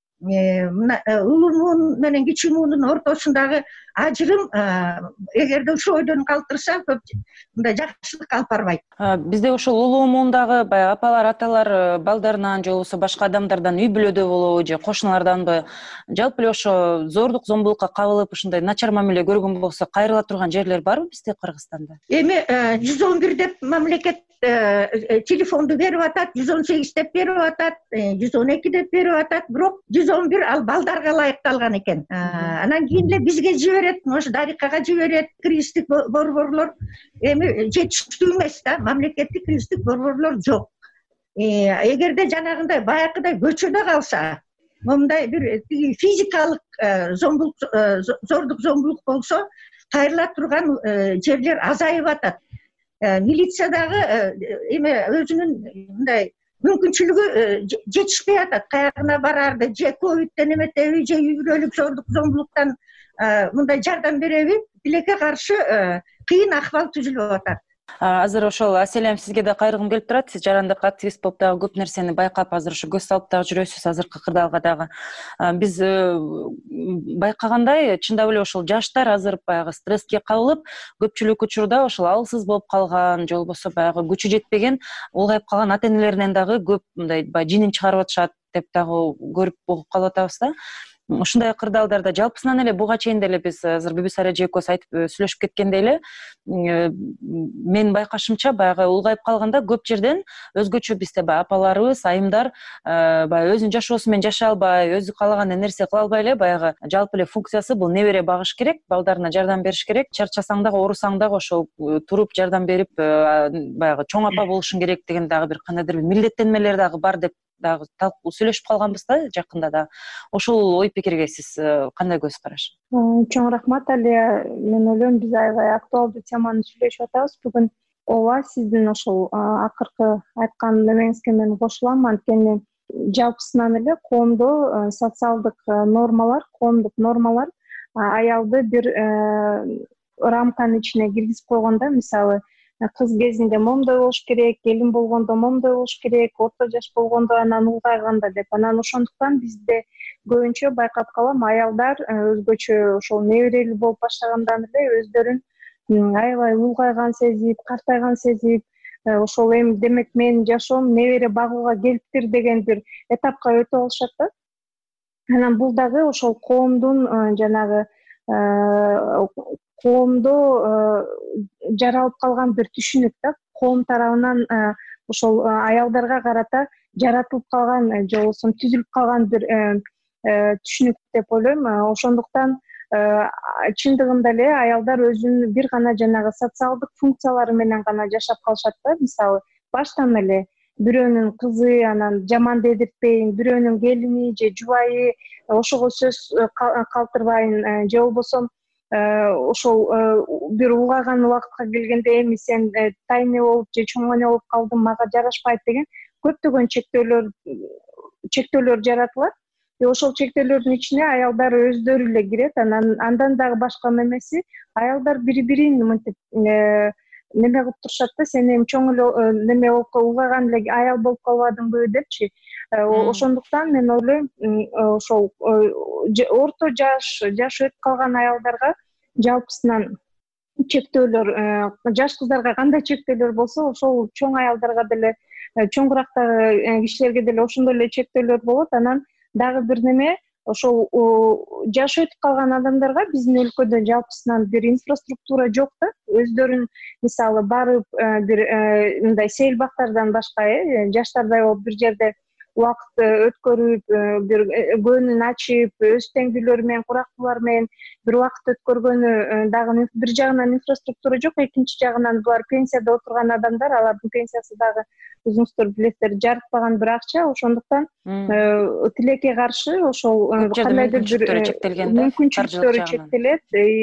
Улуу муун менен кичүү муундун ортосундагы ажырым эгерде ушул ойдон калтырса көп мындай жакшылыкка алып барбайт. Бизде ушул улуу муундагы баягы апалар, аталар балдарынан же болбосо башка адамдардан, үй бүлөдө болобу же кошуналарданбы жалпы эле ошо зордук, зомбулукка кабылып ушундай начар мамиле көргөн болсо кайрыла турган жерлер барбы бизде Кыргызстанда? Эми 111 деп мамлекет телефонду берип атат, 118 деп берип атат, 112 деп берип атат, бирок 111 ал балдарга ылайыкталган экен. Анан кийин эле бизге жиберет, ошо Дарикага жиберет, кризистик борборлор. Эми жетиштүү эмес да, мамлекеттик кризистик борборлор жок. Эгерде жанагындай баягыдай көчөдө калса, мындай бир физикалык зомбулук, зордук зомбулук болсо, кайрыла турган жерлер азайып атат. Милициядагы эме өзүнүн мындай мүмкүнчүлүгү жетишпей атат. Каягына барарды, же ковидтен эметеби, же үй бүлөлүк зордук зомбулуктан мындай жардам береби, тилекке каршы кыйын акыбал түзүлүп атат. Азыр ошол Аселем сизге да кайрыгым келип турат. Сиз жарандык активист болуп дагы көп нерсени байкап, азыр ушу көз салып дагы жүрөсүз азыркы кырдаалга дагы. Биз байкагандай, чындап эле ошол жаштар азыр баягы стресске кабылып, көпчүлүк учурда ошол алсыз болуп калган, же болбосо баягы күчү жетпеген, улгайып калган ата-энелеринен дагы көп мындай баягы жинин чыгарып атышат деп дагы көрүп угуп калып атабыз да. Ушундай кырдаалдарда жалпысынан эле буга чейин деле биз азыр Бүбүсара эже экөөбүз айтып сүйлөшүп кеткендей эле, мен байкашымча баягы улгайып калганда көп жерден өзгөчө бизде баягы апаларыбыз, айымдар баягы өзүнүн жашоосу менен жашай албай, өзү каалаган нерсе кыла албай эле баягы жалпы эле функциясы бул небере багыш керек, балдарына жардам бериш керек. Чарчасаң дагы, оорусаң дагы ошол туруп жардам берип баягы чоң апа болушуң керек деген дагы бир кандайдыр бир милдеттенмелер дагы бар деп дагы сүйлөшүп калганбыз да жакында да. Ошол ой пикирге сиз кандай көз караш? Чоң рахмат Алия. Мен ойлойм биз аябай актуалдуу теманы сүйлөшүп атабыз бүгүн. Ооба, сиздин ошол акыркы айткан немеңизге мен кошулам. Анткени жалпысынан эле коомдо социалдык нормалар, коомдук нормалар аялды бир рамканын ичине киргизип койгондо, мисалы кыз кезинде момдой болуш керек, келин болгондо момдой болуш керек, орто жаш болгондо анан улгайганда деп. Анан ошондуктан бизде көбүнчө байкап калам, аялдар өзгөчө ошол неберелүү болуп баштагандан эле өздөрүн аябай улгайган сезип, картайган сезип, ошол эми демек менин жашоом небере багууга келиптир деген бир этапка өтүп алышат да. Анан бул дагы ошол коомдун жанагы коомдо жаралып калган бир түшүнүк да. Коом тарабынан ошол аялдарга карата жаратылып калган же болбосо түзүлүп калган бир түшүнүк деп ойлойм. Ошондуктан чындыгында эле аялдар өзүнүн бир гана жанагы социалдык функциялары менен гана жашап калышат да. Мисалы баштан эле бирөөнүн кызы, анан жаман дедиртпейин, бирөөнүн келини же жубайы ошого сөз калтырбайын, же болбосо ошол бир улгайган убакытка келгенде эми сен тайны болуп же чоң эне болуп калдың, мага жарашпайт деген көптөгөн чектөөлөр жаратылат. Ошол чектөөлөрдүн ичине аялдар өздөрү эле кирет. Андан дагы башка мемеси аялдар бири-бирин мынтип неме кылып турушат да, сен эми чоң эле неме болуп улгайган эле аял болуп калбадыңбы депчи. Ошондуктан мен ойлойм, ошол орто жаш өтүп калган аялдарга жалпысынан чектөөлөр, жаш кыздарга кандай чектөөлөр болсо, ошол чоң аялдарга деле, чоңурактагы кишилерге деле ошондой эле чектөөлөр болот. Анан дагы бир неме, ошол жаш өтүп калган адамдарга биздин өлкөдө жалпысынан бир инфраструктура жок да. Өздөрүн мисалы барып бир мындай сейил бактардан башка жаштардай болуп бир жерде убакыт өткөрүп, бир көңүн ачып, өз теңдүүлөрү менен, курактуулар менен бир убакыт өткөргөнү дагы бир жагынан инфраструктура жок, экинчи жагынан булар пенсияда отурган адамдар, алардын пенсиясы дагы өзүңүздөр билесиздер жарыктаган бир акча. Ошондуктан тилекке каршы ошол кандайдыр бир мүмкүнчүлүктөрү чектелет.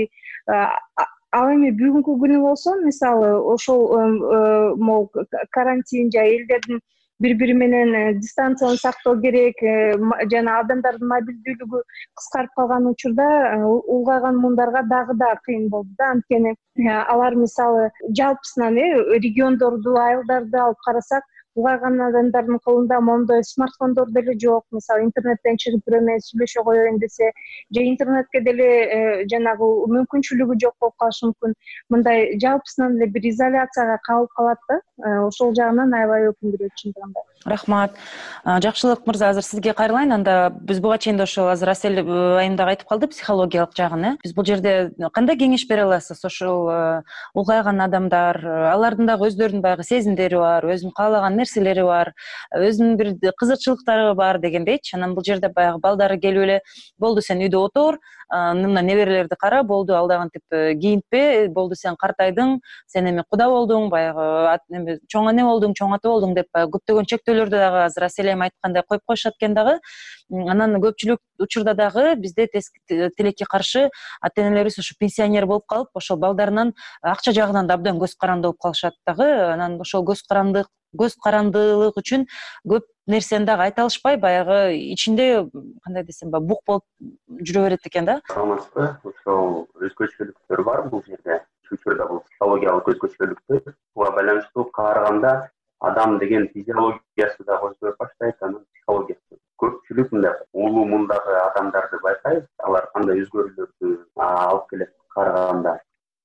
Ал эми бүгүнкү күнү болсо, мисалы ошол могу карантин же элдердин бири-бири менен дистанцияны сактоо керек, жана адамдардын мобилдүүлүгү кыскарып калган учурда улгайган муундарга дагы да кыйын болду да. Анткени алар мисалы жалпысынан региондорду, айылдарды алып карасак, улгайган адамдардын колунда моундай смартфондор деле жок. Мисалы интернеттен чыгып бирөө менен сүйлөшө коеюн десе, же интернетке деле жанагы мүмкүнчүлүгү жок болуп калышы мүмкүн. Мындай жалпысынан эле бир изоляцияга калып калат да. Ошол жагынан аябай өкүндүрөт чындыгында. Рахмат. Жакшылык мырза, азыр сизге кайрылайын. Анда биз буга чейин да ошол азыр Асель айым дагы айтып калды, психологиялык жагын. Биз бул жерде кандай кеңеш бере аласыз? Ошол улгайган адамдар, алардын дагы өздөрүнүн баягы сезимдери бар, өзүнүн каалаган нерселери бар, өзүнүн бир кызыкчылыктары бар дегендейчи. Анан бул жерде баягы балдары келип эле, болду сен үйдө отур, мына неберелерди кара, болду ал дагы антип кийинтпе, болду сен картайдың, сен эми куда болдуң, баягы чоң эне болдуң, чоң ата болдуң деп көптөгөн чектөөлөрдү дагы азыр Асель айым айткандай коюп коюшат экен дагы. Анан көпчүлүк учурда дагы бизде тилекке каршы ата энелерибиз ошо пенсионер болуп калып, ошол балдарынан акча жагынан да абдан көз каранды болуп калышат дагы. Анан ошол көз карандылык үчүн көп нерсени дагы айта алышпай, баягы ичинде кандай десем, бук болуп жүрө берет экен да. Саламатсызбы? Ошол өзгөчөлүктөр бар бул жерде. Учурда бул психологиялык өзгөчөлүктөр. Буга байланыштуу караганда адам деген физиологиясы да өзгөрүп баштайт, анан психологиясы. Көпчүлүк мындай улуу мундагы адамдарды байкайбыз, алар кандай өзгөрүүлөрдү алып келет караганда.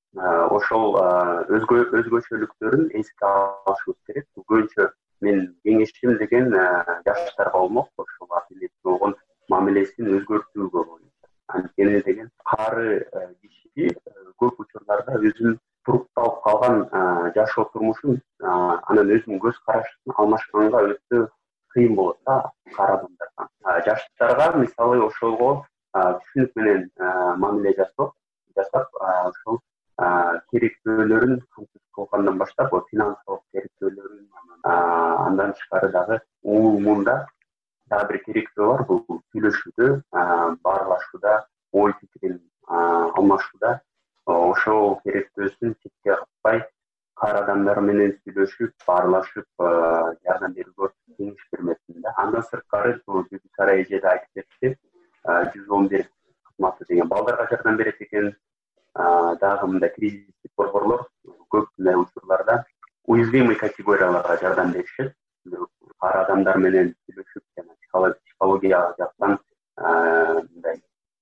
Ошол өзгөчөлүктөрүн эске алышыбыз керек. Көбүнчө мен кеңешим деген жаштарга болмок, ошол атилет болгон мамилесин өзгөртүүгө болот. Анткени деген кары киши көп учурларда өзүнүн турукталып калган жашоо турмушун, анан өзүнүн көз карашын алмашканга өтө кыйын болот да кары адамдарга. Жаштарга мисалы ошого түшүнүк менен мамиле жасап, ошол керектөөлөрүн камсыз кылгандан баштап, финансылык керектөөлөрүн, андан тышкары дагы улуу мунда дагы бир керектөө бар, бул сүйлөшүүдө, баарлашууда, ой пикирин алмашууда. Ошол керектөөсүн четке катпай, кары адамдар менен сүйлөшүп, баарлашып, жардам берүүгө кеңеш бермесин да. Андан сырткары бул Сарай эже да айтып кетти, 111 кызматы деген балдарга жардам берет экен. Дагы мындай кризистик борборлор көп мындай учурларда уязвимый категорияларга жардам беришет. Кары адамдар менен сүйлөшүп, жана психология жактан мындай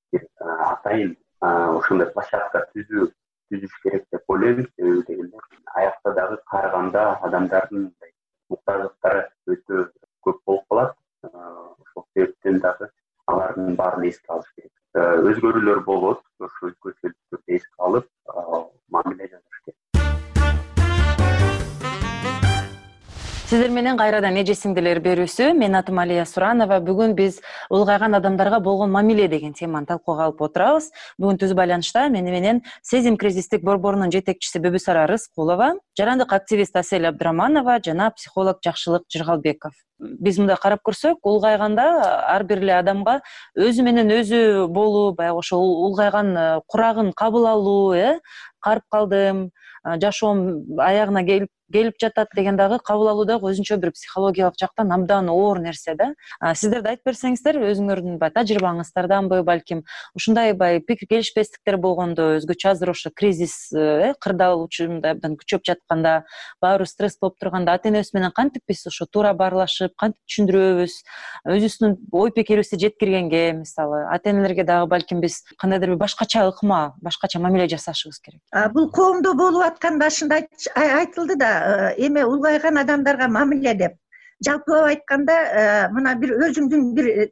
атайын ошондой площадка түзүш керек деп ойлойм. Себеби дегенде аякта дагы карыганда адамдардын муктаждыктары өтө көп болуп калат. Ошол себептен дагы алардын баарын эске алыш керек. Өзгөрүүлөр болот, ошол өзгөчөлүктөрдү эске алып, мамиле жасаш керек. Сиздер менен кайрадан эже сиңдилер берүүсү. Мен атым Алия Суранова. Бүгүн биз улгайган адамдарга болгон мамиле деген теманы талкууга алып отурабыз. Бүгүн түз байланышта менен Сезим кризистик борборунун жетекчиси Бүбүсара Рыскулова, жарандык активист Асель Абдраманова жана психолог Жакшылык Жыргалбеков. Биз мындай карап көрсөк, улгайганда ар бир эле адамга өзү менен өзү болуу, баягы ошол улгайган курагын кабыл алуу, карып калдым, жашоом аягына келип жатат деген дагы кабыл алуу дагы өзүнчө бир психологиялык жактан абдан оор нерсе да. Сиздер да айтып берсеңиздер, өзүңөрдүн тажрыйбаңыздардан балким ушундай пикир келишпестиктер болгондо, өзгөчө азыр ошо кризис кырдаал учурунда абдан күчөп жатканда, баары стресс болуп турганда ата-энебиз менен кантип биз ошо туура баарлашып, кантип түшүндүрөбүз, өзүбүздүн ой пикирибизди жеткиргенге, мисалы ата-энелерге дагы балким биз кандайдыр бир башкача ыкма, башкача мамиле жасашыбыз керек. Бул коомдо болуп аткан башында айтылды да, эме улгайган адамдарга мамиле деп. Жалпылап айтканда, мына бир өзүмдүн бир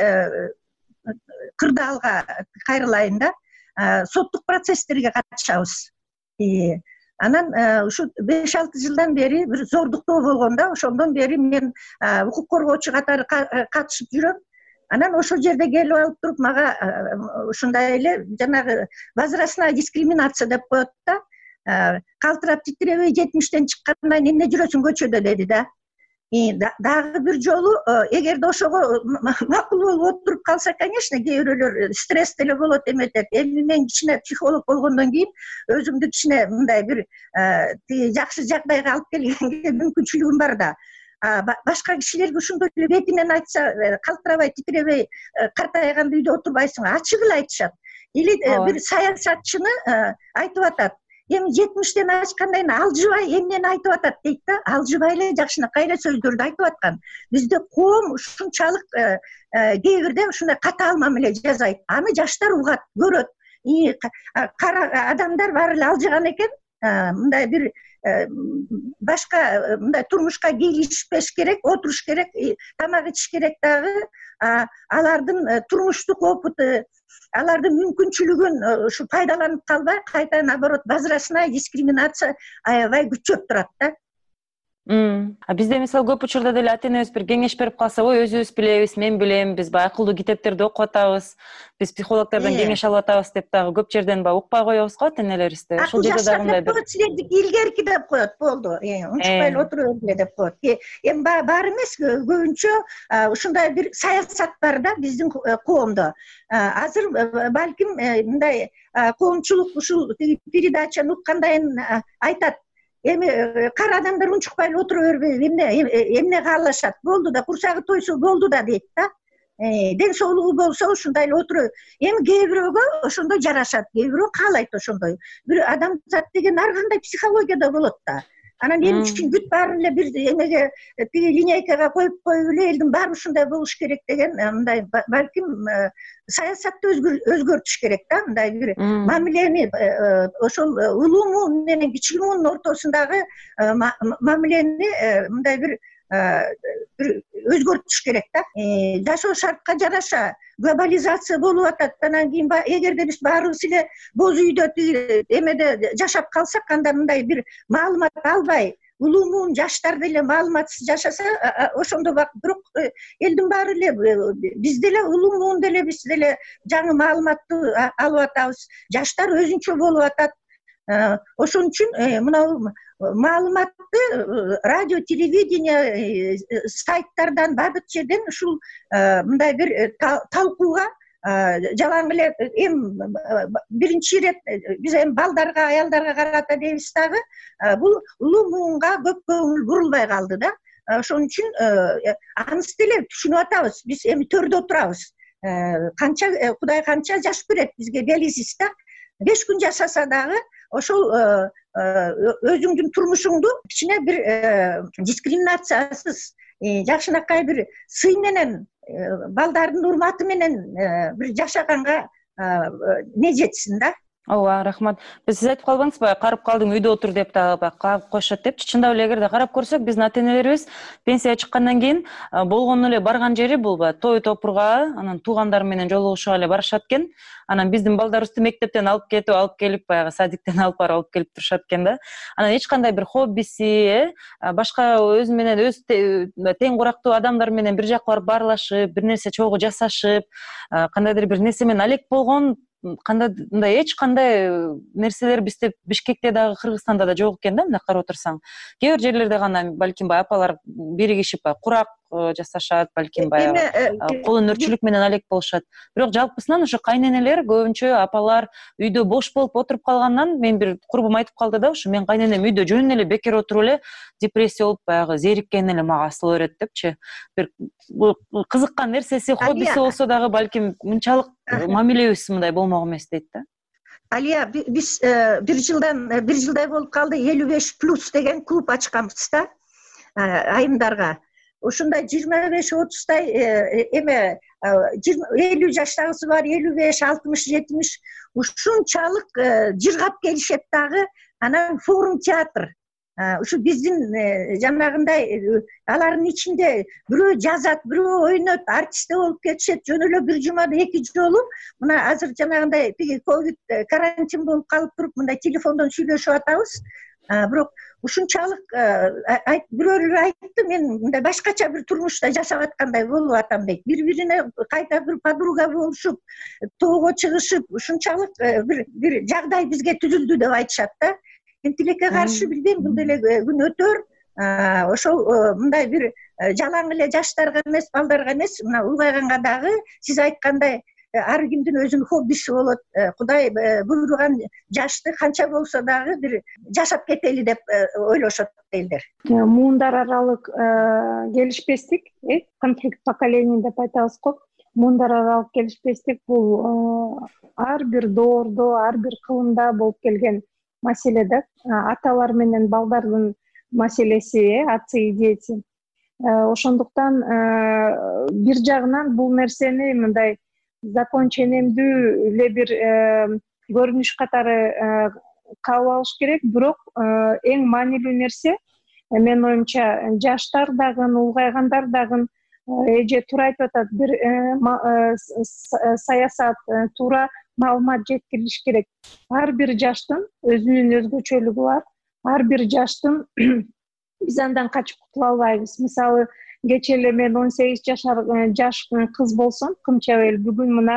кырдаалга кайрылайын да. Соттук процесстерге катышабыз. Анан ушу 5-6 жылдан бери бир зордуктоо болгон да, ошондон бери мен укук коргоочу катары катышып жүрөм. Анан ошол жерде келип алып туруп мага ушундай эле жанагы возрастная дискриминация деп коет да. Калтырап титиребей 70-тен чыккандан кийин эмне жүрөсүң көчөдө деди да. Дагы бир жолу эгерде ошого макул болуп отуруп калса, конечно, кээ бирөөлөр стресс деле болот эметет. Эми мен кичине психолог болгондон кийин өзүмдү кичине мындай бир жакшы жагдайга алып келгенге мүмкүнчүлүгүм бар да. Башка кишилерге ушундой эле бетинен айтса, калтырабай, титиребей, картайганда үйдө отурбайсың, ачык эле айтышат. Или бир саясатчыны айтып атат. Эми 70-тен ачкандан кийин алжыбай эмнени айтып атат дейт да. Алжыбай эле жакшынакай эле сөздөрдү айтып аткан. Бизде коом ушунчалык кээ бирде ушундай катаал мамиле жасайт. Аны жаштар угат, көрөт. Кара адамдар баары эле алжыган экен. Мындай бир башка мындай турмушка кийлишпеш керек, отуруш керек, тамак ичиш керек дагы. Алардын турмуштук опыту, алардын мүмкүнчүлүгүн ушу пайдаланып калбай, кайта наоборот возрастная дискриминация аябай күчөп турат да. Бизде мисалы көп учурда деле ата-энебиз бир кеңеш берип калса, ой өзүбүз билебиз, мен билем, биз баягы акылдуу китептерди окуп атабыз, биз психологтордон кеңеш алып атабыз деп дагы көп жерден укпай коебуз го ата-энелерибизди. Ошол жерде дагы мындай силердики илгерки деп коет, болду. Унчукпай эле отура бергиле деп коет. Эми баары эмес, көбүнчө ушундай бир саясат бар да биздин коомдо. Азыр балким мындай коомчулук ушул передачаны уккандан айтат. Эми кара адамдар унчукпай эле отура бербей, эмне каалашат, болду да, курсагы тойсо болду да дейт да. Ден соолугу болсо ушундай эле отура. Эми кээ бирөөгө ошондой жарашат, кээ бирөө каалайт ошондой. Бир адамзат деген ар кандай психологияда болот да. Анан эми үчүн бүт баарын эле бир эмеге линейкага коюп эле элдин баары ушундай болуш керек деген мындай балким саясатты өзгөртүш керек да, мындай бир мамилени ошол улуу муун менен кичүү муунун ортосундагы мамилени мындай бир өзгөртүш керек да. Жашоо шартка жараша глобализация болуп атат. Анан кийин эгерде биз баарыбыз эле боз үйдө эмеде жашап калсак, анда мындай бир маалымат албай, улуу муун жаштар деле маалыматсыз жашаса, ошондо бирок элдин баары эле биз деле улуу муун деле биз деле жаңы маалыматты алып атабыз. Жаштар өзүнчө болуп атат. Ошон үчүн мына маалыматты радио, телевидение, сайттардан, баардык жерден ушул мындай бир талкууга жалаң эле биринчи ирет биз эми балдарга, аялдарга карата дейбиз дагы, бул улуу муунга көп көңүл бурулбай калды да. Ошон үчүн анысы деле түшүнүп атабыз. Биз эми төрдө отурабыз. Кудай канча жаш берет бизге белгисиз да. 5 күн жашаса дагы ошол өзүңдүн турмушуңду кичине бир дискриминациясыз, жакшынакай бир сый менен, балдардын урматы менен бир жашаганга не жетсин да. ооба, рахмат. Сиз айтып калбаңызбы, карып калдың үйдө отур деп дагы кагып коюшат депчи. Чындап эле эгерде карап көрсөк, биздин ата-энелерибиз пенсияга чыккандан кийин болгону эле барган жери бул той топурга, анан туугандары менен жолугушууга эле барышат экен. Анан биздин балдарыбызды мектептен алып келип, баягы садиктен алып барып алып келип турушат экен да. Анан эч кандай бир хоббиси, башка өзү менен тең курактуу адамдар менен бир жакка барып баарлашып, бир нерсе чогуу жасашып, кандайдыр бир нерсе менен алек болгон мындай эч кандай нерселер бизде Бишкекте дагы, Кыргызстанда да жок экен да, мындай карап отурсаң. Кээ бир жерлерде гана балким апалар биригишип курак жасашат, балким кол өнөрчүлүк менен алек болушат. Бирок жалпысынан ошо кайненелер көбүнчө апалар үйдө бош болуп отуруп калгандан, мен бир курбум айтып калды да, ушу мен кайненем үйдө жөн эле бекер отуруп эле депрессия болуп баягы зериккен эле мага асыла берет депчи. Бир кызыккан нерсеси, хоббиси болсо дагы балким мынчалык мамилебиз мындай болмок эмес дейт да. Алия, биз бир жылдай болуп калды 55+ деген клуб ачканбыз да айымдарга. Ошондой 25-30дай эме 50 жаштагысы бар, 55-60-70 ушунчалык жыргап келишет дагы. Анан форум театр. Ушу биздин жанагындай алардын ичинде бирөө жазат, бирөө ойнот, артистте болуп кетишет. Жөн эле бир жумада 2 жолу. Мына азыр жанагындай тиги ковид карантин болуп калып туруп, мындай телефондон сүйлөшүп атабыз. Бирок ушунчалык бирөөлөр айтты, мен мындай башкача бир турмушта жашап аткандай болуп атам дейт. Бири-бирине кайта бир подруга болушуп, тоого чыгышып, ушунчалык бир жагдай бизге түзүлдү деп айтышат да. Мен тилекке каршы билбейм, бул деле күн өтөр. Ошол мындай бир жалаң эле жаштарга эмес, балдарга эмес, мына улгайганга дагы сиз айткандай ар кимдин өзүнүн хоббиси болот. Кудай буйруган жашты канча болсо дагы бир жашап кетели деп ойлошот элдер. Муундар аралык келишпестик, конфликт поколений деп айтабыз го. Муундар аралык келишпестик бул ар бир доордо, ар бир кылымда болуп келген маселе да. Аталар менен балдардын маселеси, отцы и дети. Ошондуктан бир жагынан бул нерсени мындай закон ченемдүү эле бир көрүнүш катары кабыл алыш керек. Бирок эң маанилүү нерсе, менин оюмча, жаштар дагы, улгайгандар дагы эже туура айтып атат, бир саясат, туура маалымат жеткирилиш керек. Ар бир жаштын өзүнүн өзгөчөлүгү бар. Ар бир жаштын биз андан качып кутула албайбыз. Мисалы, кечээ эле мен 18 жаш кыз болсом, кымчабел бүгүн мына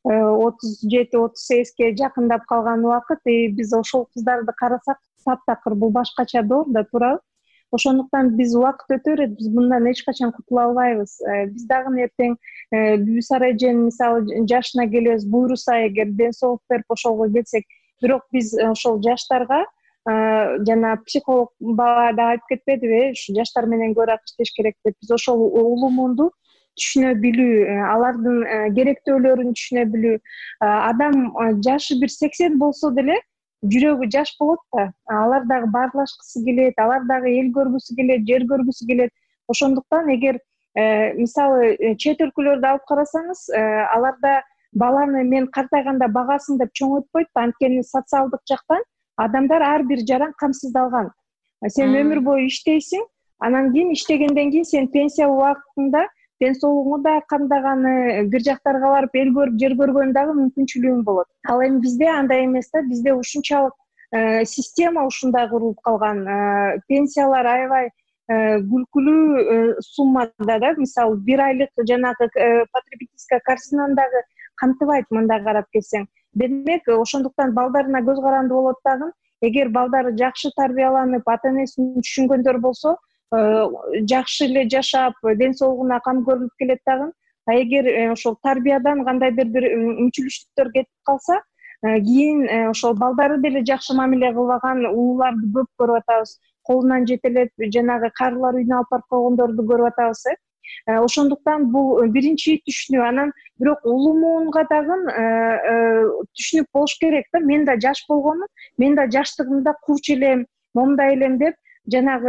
37-38ге жакындап калган убакыт, биз ошол кыздарды карасак, таптакыр бул башкача доор да, туурабы? Ошондуктан биз убакыт өтө берет, биз мындан эч качан кутула албайбыз. Биз дагы эртең Бүбүсар эженин мисалы жашына келебиз, буйруса эгер ден соолук берип ошолго келсек, бирок биз ошол жаштарга жана психолог бала да айтып кетпедиби, ушу жаштар менен көбүрөөк иштеш керек деп. Биз ошол улумунду түшүнө билүү, алардын керектөөлөрүн түшүнө билүү. Адам жашы бир 80 болсо деле жүрөгү жаш болот да. Алар дагы баарлашкысы келет, алар дагы эл көргүсү келет, жер көргүсү келет. Ошондуктан эгер мисалы чет өлкөлөрдү алып карасаңыз, аларда баланы мен картайганда багасын деп чоңойтпойт, анткени социалдык жактан адамдар ар бир жаран камсыздалган. Сен өмүр бою иштейсиң, анан кийин иштегенден кийин сен пенсия убактында ден соолугуңу да камдаганы, бир жактарга барып эл көрүп, жер көргөн дагы мүмкүнчүлүгүң болот. Ал эми бизде андай эмес да, бизде ушунчалык система ушундай курулуп калган. Пенсиялар аябай күлкүлүү суммада да, мисалы 1 айлык жанагы потребительская корзинаны дагы камтыбайт мындай карап келсең. Демек, ошондуктан балдарына көз каранды болот дагы. Эгер балдары жакшы тарбияланып, ата-энесин түшүнгөндөр болсо, жакшы эле жашап, ден соолугуна кам көрүлүп келет дагы. А эгер ошол тарбиядан кандайдыр бир үмүнчүлүктөр кетип калса, кийин ошол балдары деле жакшы мамиле кылбаган ууларды көп көрүп атабыз. Колунан жетелеп, жанагы карылар үйүнө алып барып койгондорду көрүп атабыз. Ошондуктан бул биринчи түшүнүү. Анан бирок улумуунга дагы түшүнүк болуш керек да. Мен да жаш болгонмун, мен да жаштыгымда курч элем, момундай элем деп жанагы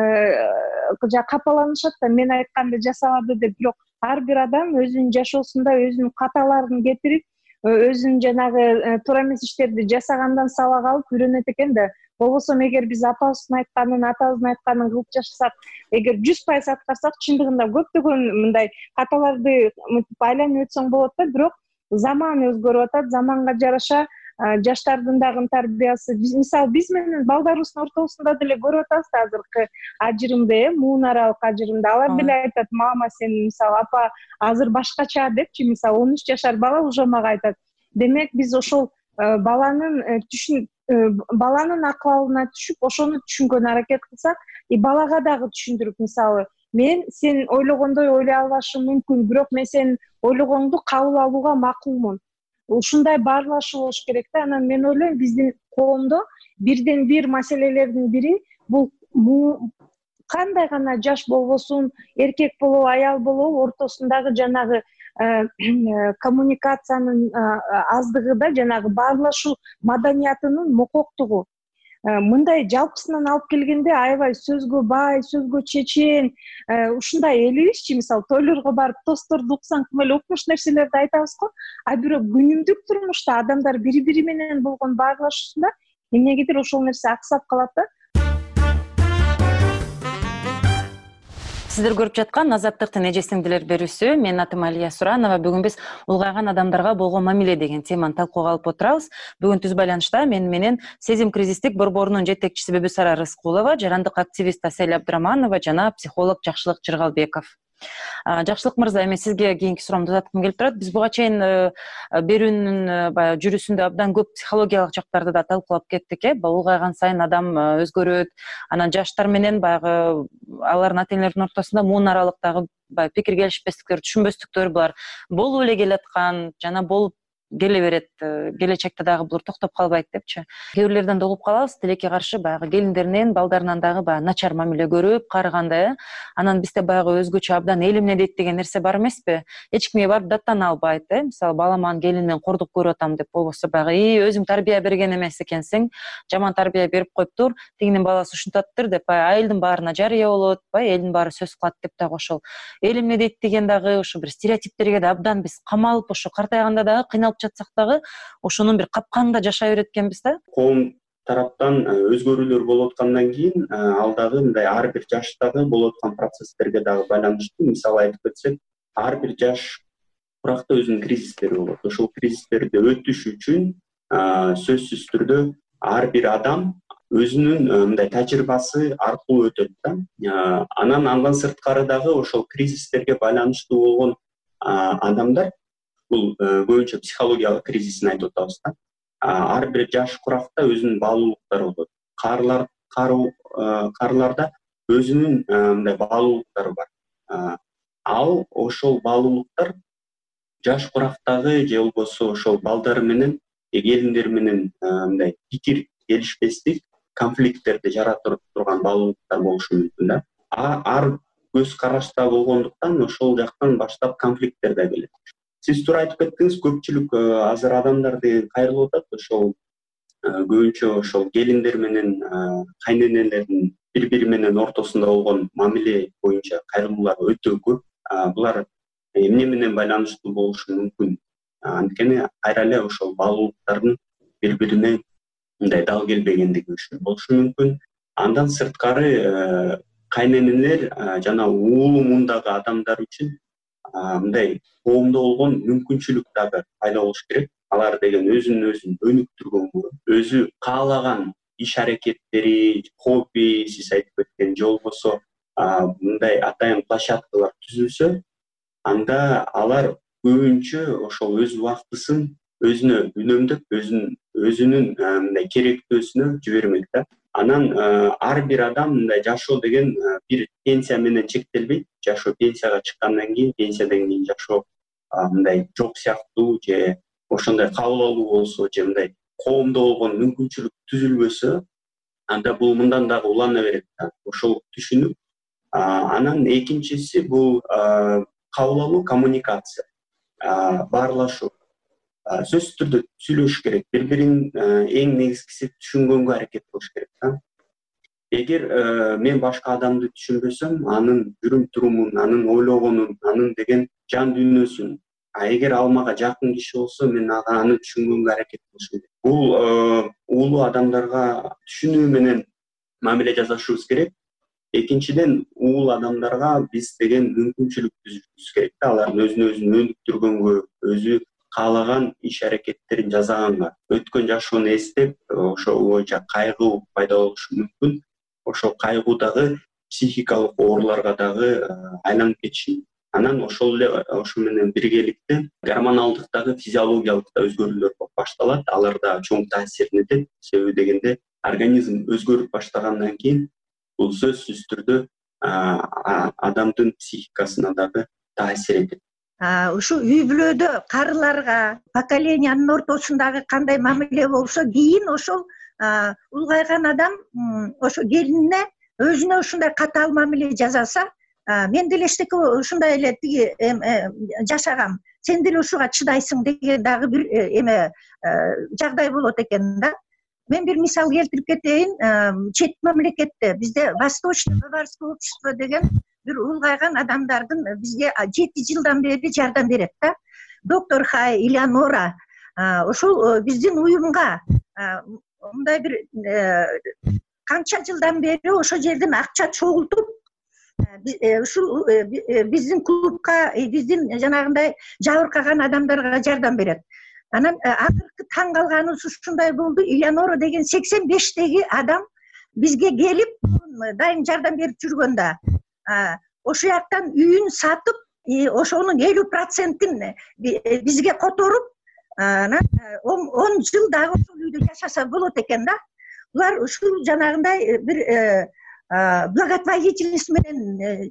капаланышат да, мен айтканды жасабады деп. Бирок ар бир адам өзүнүн жашоосунда өзүнүн каталарын кетирип, өзүнүн жанагы туура эмес иштерди жасагандан сабак алып үйрөнөт экен да. Болбосо эгер биз атабыздын айтканын кылып жашасак, эгер 100% аткарсак, чындыгында көптөгөн мындай каталарды айланып өтсөң болот да. Бирок заман өзгөрүп атат, заманга жараша жаштардын дагы тарбиясы, мисалы биз менен балдарыбыздын ортосунда деле көрүп атабыз да азыркы ажырымды, муунаралык ажырымды. Алар деле айтат: "Мама, сен мисалы апа азыр башкача" депчи, мисалы 13 жашар бала уже мага айтат. Демек биз ошол баланын акыбалына түшүп, ошону түшүнгөнгө аракет кылсак, балага дагы түшүндүрүп, мисалы мен сен ойлогондой ойлой албашым мүмкүн, бирок мен сенин ойлогоңду кабыл алууга макулмун. Ушундай баарлашуу болуш керек да. Анан мен ойлойм, биздин коомдо бирден бир маселелердин бири бул кандай гана жаш болбосун, эркек болобу, аял болобу, ортосундагы жанагы коммуникациянын аздыгы да, жанагы баарлашуу маданиятынын мококтугу. Мындай жалпысынан алып келгенде аябай сөзгө бай, сөзгө чечен, ушундай элибизчи, мисалы тойлорго барып тостторду уксаң ким эле укмуш нерселерди айтабыз го. А бирок күнүмдүк турмушта адамдар бири-бири менен болгон баарлашуусунда эмнегедир ошол нерсе аксап калат да. Сиздер көрүп жаткан Азаттыктын эже сиңдилер берүүсү. Менин атым Алия Суранова. Бүгүн биз улгайган адамдарга болгон мамиле деген теманы талкууга алып отурабыз. Бүгүн түз байланышта менен Сезим кризистик борборунун жетекчиси Бибисара Рыскулова, жарандык активист Асель Абдыраманова жана психолог Жакшылык Жыргалбеков. Жакшылык мырза, эми сизге кийинки суроомду узаткым келип турат. Биз буга чейин берүүнүн баягы жүрүсүндө абдан көп психологиялык жактарды да талкуулап кеттик. Улгайган сайын адам өзгөрөт. Анан жаштар менен баягы алардын ата-энелеринин ортосунда муунаралыктагы баягы пикир келишпестиктер, түшүнбөстүктөр булар болуп эле келаткан жана болуп келе берет. Келечекте дагы булар токтоп калбайт депчи. Кээ бирлерден да угуп калабыз, тилекке каршы баягы келиндеринен, балдарынан дагы баягы начар мамиле көрүп, карыганда, анан бизде баягы өзгөчө абдан эл эмне дейт деген нерсе бар эмеспи? Эч кимге барып даттана албайт, мисалы баламан келининен кордук көрүп атам деп, болбосо баягы өзүң тарбия берген эмес экенсиң, жаман тарбия берип коюптур, тигинин баласы ушинтаптыр деп, айылдын баарына жарыя болот, элдин баары сөз кылат деп дагы ошол эл эмне дейт деген дагы ошо бир стереотиптерге да абдан биз камалып, ошо картайганда дагы кыйналып жатсак дагы ошонун бир капканында жашай берет экенбиз да. Коом тараптан өзгөрүүлөр болуп аткандан кийин ал дагы мындай ар бир жаштагы болуп аткан процесстерге дагы байланыштуу. Мисалы айтып өтсөк, ар бир жаш куракта өзүнүн кризистери болот. Ошол кризистерди өтүш үчүн сөзсүз түрдө ар бир адам өзүнүн мындай тажрыйбасы аркылуу өтөт да. Андан сырткары дагы ошол кризистерге байланыштуу болгон адамдар, бул көбүнчө психологиялык кризисин айтып атабыз да. Ар бир жаш куракта өзүнүн баалуулуктары болот. Карыларда өзүнүн мындай баалуулуктары бар. Ал ошол баалуулуктар жаш курактагы же болбосо ошол балдары менен, келиндери менен мындай пикир келишпестик, конфликттерди жаратып турган баалуулуктар болушу мүмкүн да. Ар көз карашта болгондуктан ошол жактан баштап конфликттер да келет. Сиз туура айтып кеттиңиз, көпчүлүк азыр адамдар деген кайрылып атат. Ошол көбүнчө ошол келиндер менен кайненелердин бири-бири менен ортосунда болгон мамиле боюнча кайрылуулар өтө көп. Булар эмне менен байланыштуу болушу мүмкүн? Анткени кайра эле ошол баалуулуктардын бири-бирине мындай дал келбегендиги үчүн болушу мүмкүн. Андан сырткары кайненелер жана уулу мундагы адамдар үчүн мындай коомдо болгон мүмкүнчүлүк дагы пайда болуш керек. Алар деген өзүн өнүктүргөнгө, өзү каалаган иш аракеттери, хобби, сиз айтып кеткен, же болбосо мындай атайын площадкалар түзүлсө, анда алар көбүнчө ошол өз убактысын өзүнө үнөмдөп, өзүнүн мындай керектүүсүнө жибермек да. Анан ар бир адам мындай жашоо деген бир пенсия менен чектелбейт. Жашоо пенсияга чыккандан кийин, пенсиядан кийин жашоо мындай жок сыяктуу, же ошондой кабыл алуу болсо, же мындай коомдо болгон мүмкүнчүлүк түзүлбөсө, анда бул мындан дагы улана берет да. Ошол түшүнүп, анан экинчиси бул кабыл алуу, коммуникация, баарлашуу. Сөзсүз түрдө сүйлөшүш керек, бири-бирин эң негизгиси түшүнгөнгө аракет кылыш керек да. Эгер мен башка адамды түшүнбөсөм, анын жүрүм турумун, анын ойлогонун, анын деген жан дүйнөсүн, эгер ал мага жакын киши болсо мен аны түшүнгөнгө аракет кылышым керек. Бул улуу адамдарга түшүнүү менен мамиле жасашыбыз керек. Экинчиден, улуу адамдарга биз деген мүмкүнчүлүк түзүшүбүз керек да, алардын өзүн өнүктүргөнгө, өзү каалаган иш аракеттерин жасаганга. Өткөн жашоону эстеп, ошол боюнча кайгуу пайда болушу мүмкүн. Ошол кайгуу дагы психикалык ооруларга дагы айланып кетиши. Анан ошол менен биргеликте гормоналдык дагы физиологиялык да өзгөрүүлөр башталат. Алар да чоң таасирин этет. Себеби дегенде организм өзгөрүп баштагандан кийин бул сөзсүз түрдө адамдын психикасына дагы таасир этет. Ушу үй бүлөдө карыларга, поколениянын ортосундагы кандай мамиле болсо, кийин ошол улгайган адам ошо келинине өзүнө ушундай катаал мамиле жасаса, мен деле эчтеке ушундай эле тиги жашагам, сен деле ушуга чыдайсың деген дагы бир жагдай болот экен да. Мен бир мисал келтирип кетейин. Чет мамлекетте бизде Восточное баварское общество деген бир улгайган адамдардын бизге 7 жылдан бери жардам берет да. Доктор Хай, Элеонора ошол биздин уюмга мындай бир канча жылдан бери ошол жерден акча чогултуп ушул биздин клубка, биздин жанагындай жабыркаган адамдарга жардам берет. Анан акыркы таң калганыбыз ушундай болду. Элеонора деген 85-теги адам бизге келип, дайым жардам берип жүргөндө, ошол жактан үйүн сатып, ошонун 50%-ин бизге которуп, анан 10 жыл дагы ошол үйдө жашаса болот экен да. Булар ушул жанагындай бир благотворительность менен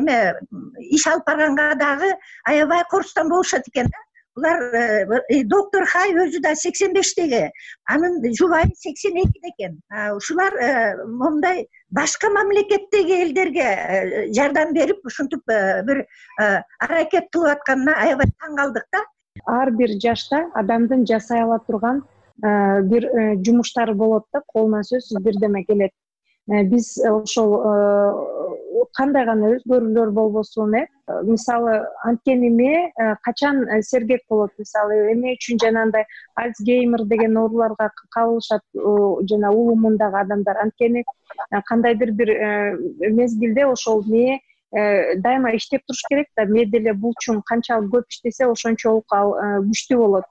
иш алып барганга дагы аябай корустан болушат экен да. Булар доктор Хай өзү да 85-теги, анын жубайы 82 экен. Ушулар мондай башка мамлекеттеги элдерге жардам берип, ушинтип бир аракет кылып атканына аябай таң калдык да. Ар бир жашта адамдын жасай ала турган бир жумуштары болот да, колунан сөзсүз бирдеме келет. Биз ошол кандай гана өзгөрүүлөр болбосун, мисалы анткени эме качан сергек болот, мисалы эме үчүн жанагындай Альцгеймер деген ооруларга кабылышат жана улумундагы адамдар, анткени кандайдыр бир мезгилде ошол мээ дайыма иштеп туруш керек да. Мээ деле булчуң канчалык көп иштесе ошончолук ал күчтүү болот.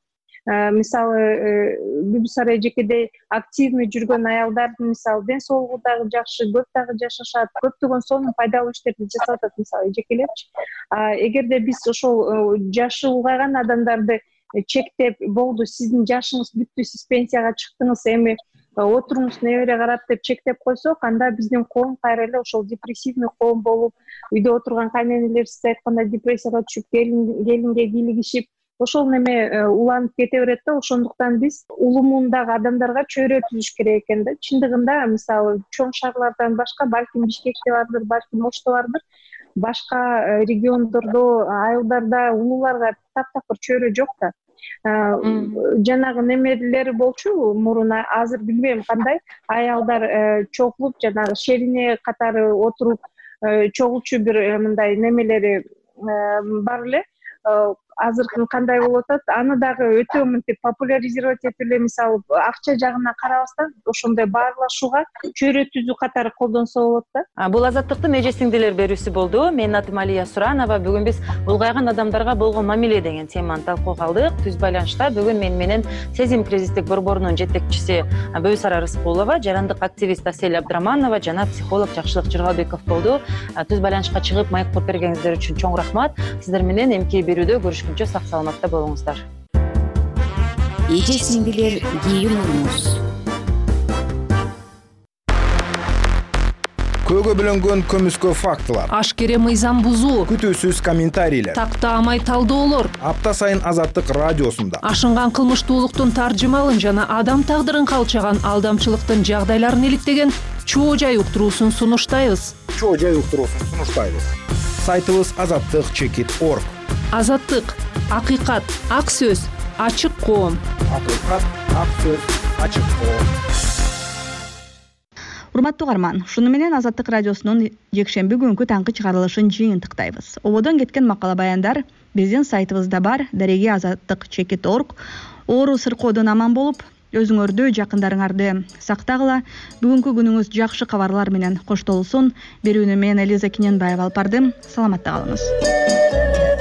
Мисалы Бүбүсар эжекеде активный жүргөн аялдардын мисалы ден соолугу дагы жакшы, көп дагы жашашат, көптөгөн сонун пайдалуу иштерди жасап атат мисалы эжекелерчи. Эгерде биз ошол жашы улгайган адамдарды чектеп, болду сиздин жашыңыз бүттү, сиз пенсияга чыктыңыз, эми отуруңуз небере карап деп чектеп койсок, анда биздин коом кайра эле ошол депрессивный коом болуп, үйдө отурган кайненелер сиз айткандай депрессияга түшүп, келинге кийлигишип, ошол неме уланып кете берет да. Ошондуктан биз улумундагы адамдарга чөйрө түзүш керек экен да. Чындыгында мисалы чоң шаарлардан башка, балким Бишкекте бардыр, балким Ошто бардыр, башка региондордо, айылдарда улууларга таптакыр чөйрө жок да. Жанагы немелери болчу мурун, азыр билбейм кандай, аялдар чогулуп жанагы шерине катары отуруп чогулчу бир мындай немелери бар эле. Азыр кандай болуп атат, аны дагы өтө мынтип популяризировать этип эле, мисалы акча жагына карабастан ошондой баарлашууга чөйрө түзүү катары колдонсо болот да. Бул азаттыктын эже сиңдилер берүүсү болду. Менин атым Алия Суранова. Бүгүн биз улгайган адамдарга болгон мамиле деген теманы талкууга алдык. Түз байланышта бүгүн менен Сезим кризистик борборунун жетекчиси Бүбүсара Рыскулова, жарандык активист Асель Абдраманова жана психолог Жакшылык Жыргалбеков болду. Түз байланышка чыгып майк куруп бергениңиздер үчүн чоң рахмат. Сиздер менен эмки берүүдө көрүшкүнчө сак саламатта болуңуздар. Эже сиңдилер кийин уруңуз. Көөгө бөлөнгөн көмүскө фактылар, ашкере мыйзам бузуу, күтүүсүз комментарийлер, тактаамай талдоолор апта сайын Азаттык радиосунда ашынган кылмыштуулуктун таржымалын жана адам тагдырын калчаган алдамчылыктын жагдайларын иликтеген чоо жай уктуруусун сунуштайбыз. Сайтыбыз azattik.org. Азаттык, акыйкат, ак сөз, ачык коом. Акыйкат, ак сөз, ачык коом. урматтуу угарман, шуну менен Азаттык радиосунун жекшемби күнкү таңкы чыгарылышын жыйынтыктайбыз. Ободон кеткен макала баяндар биздин сайтыбызда бар. Дареги azattik.org. Оору сыркоодон аман болуп, өзүңөрдү, жакындарыңарды сактагыла. Бүгүнкү күнүңүз жакшы кабарлар менен коштолсун. Берүүнү мен Элиза Киненбаева алып бардым. Саламатта калыңыз.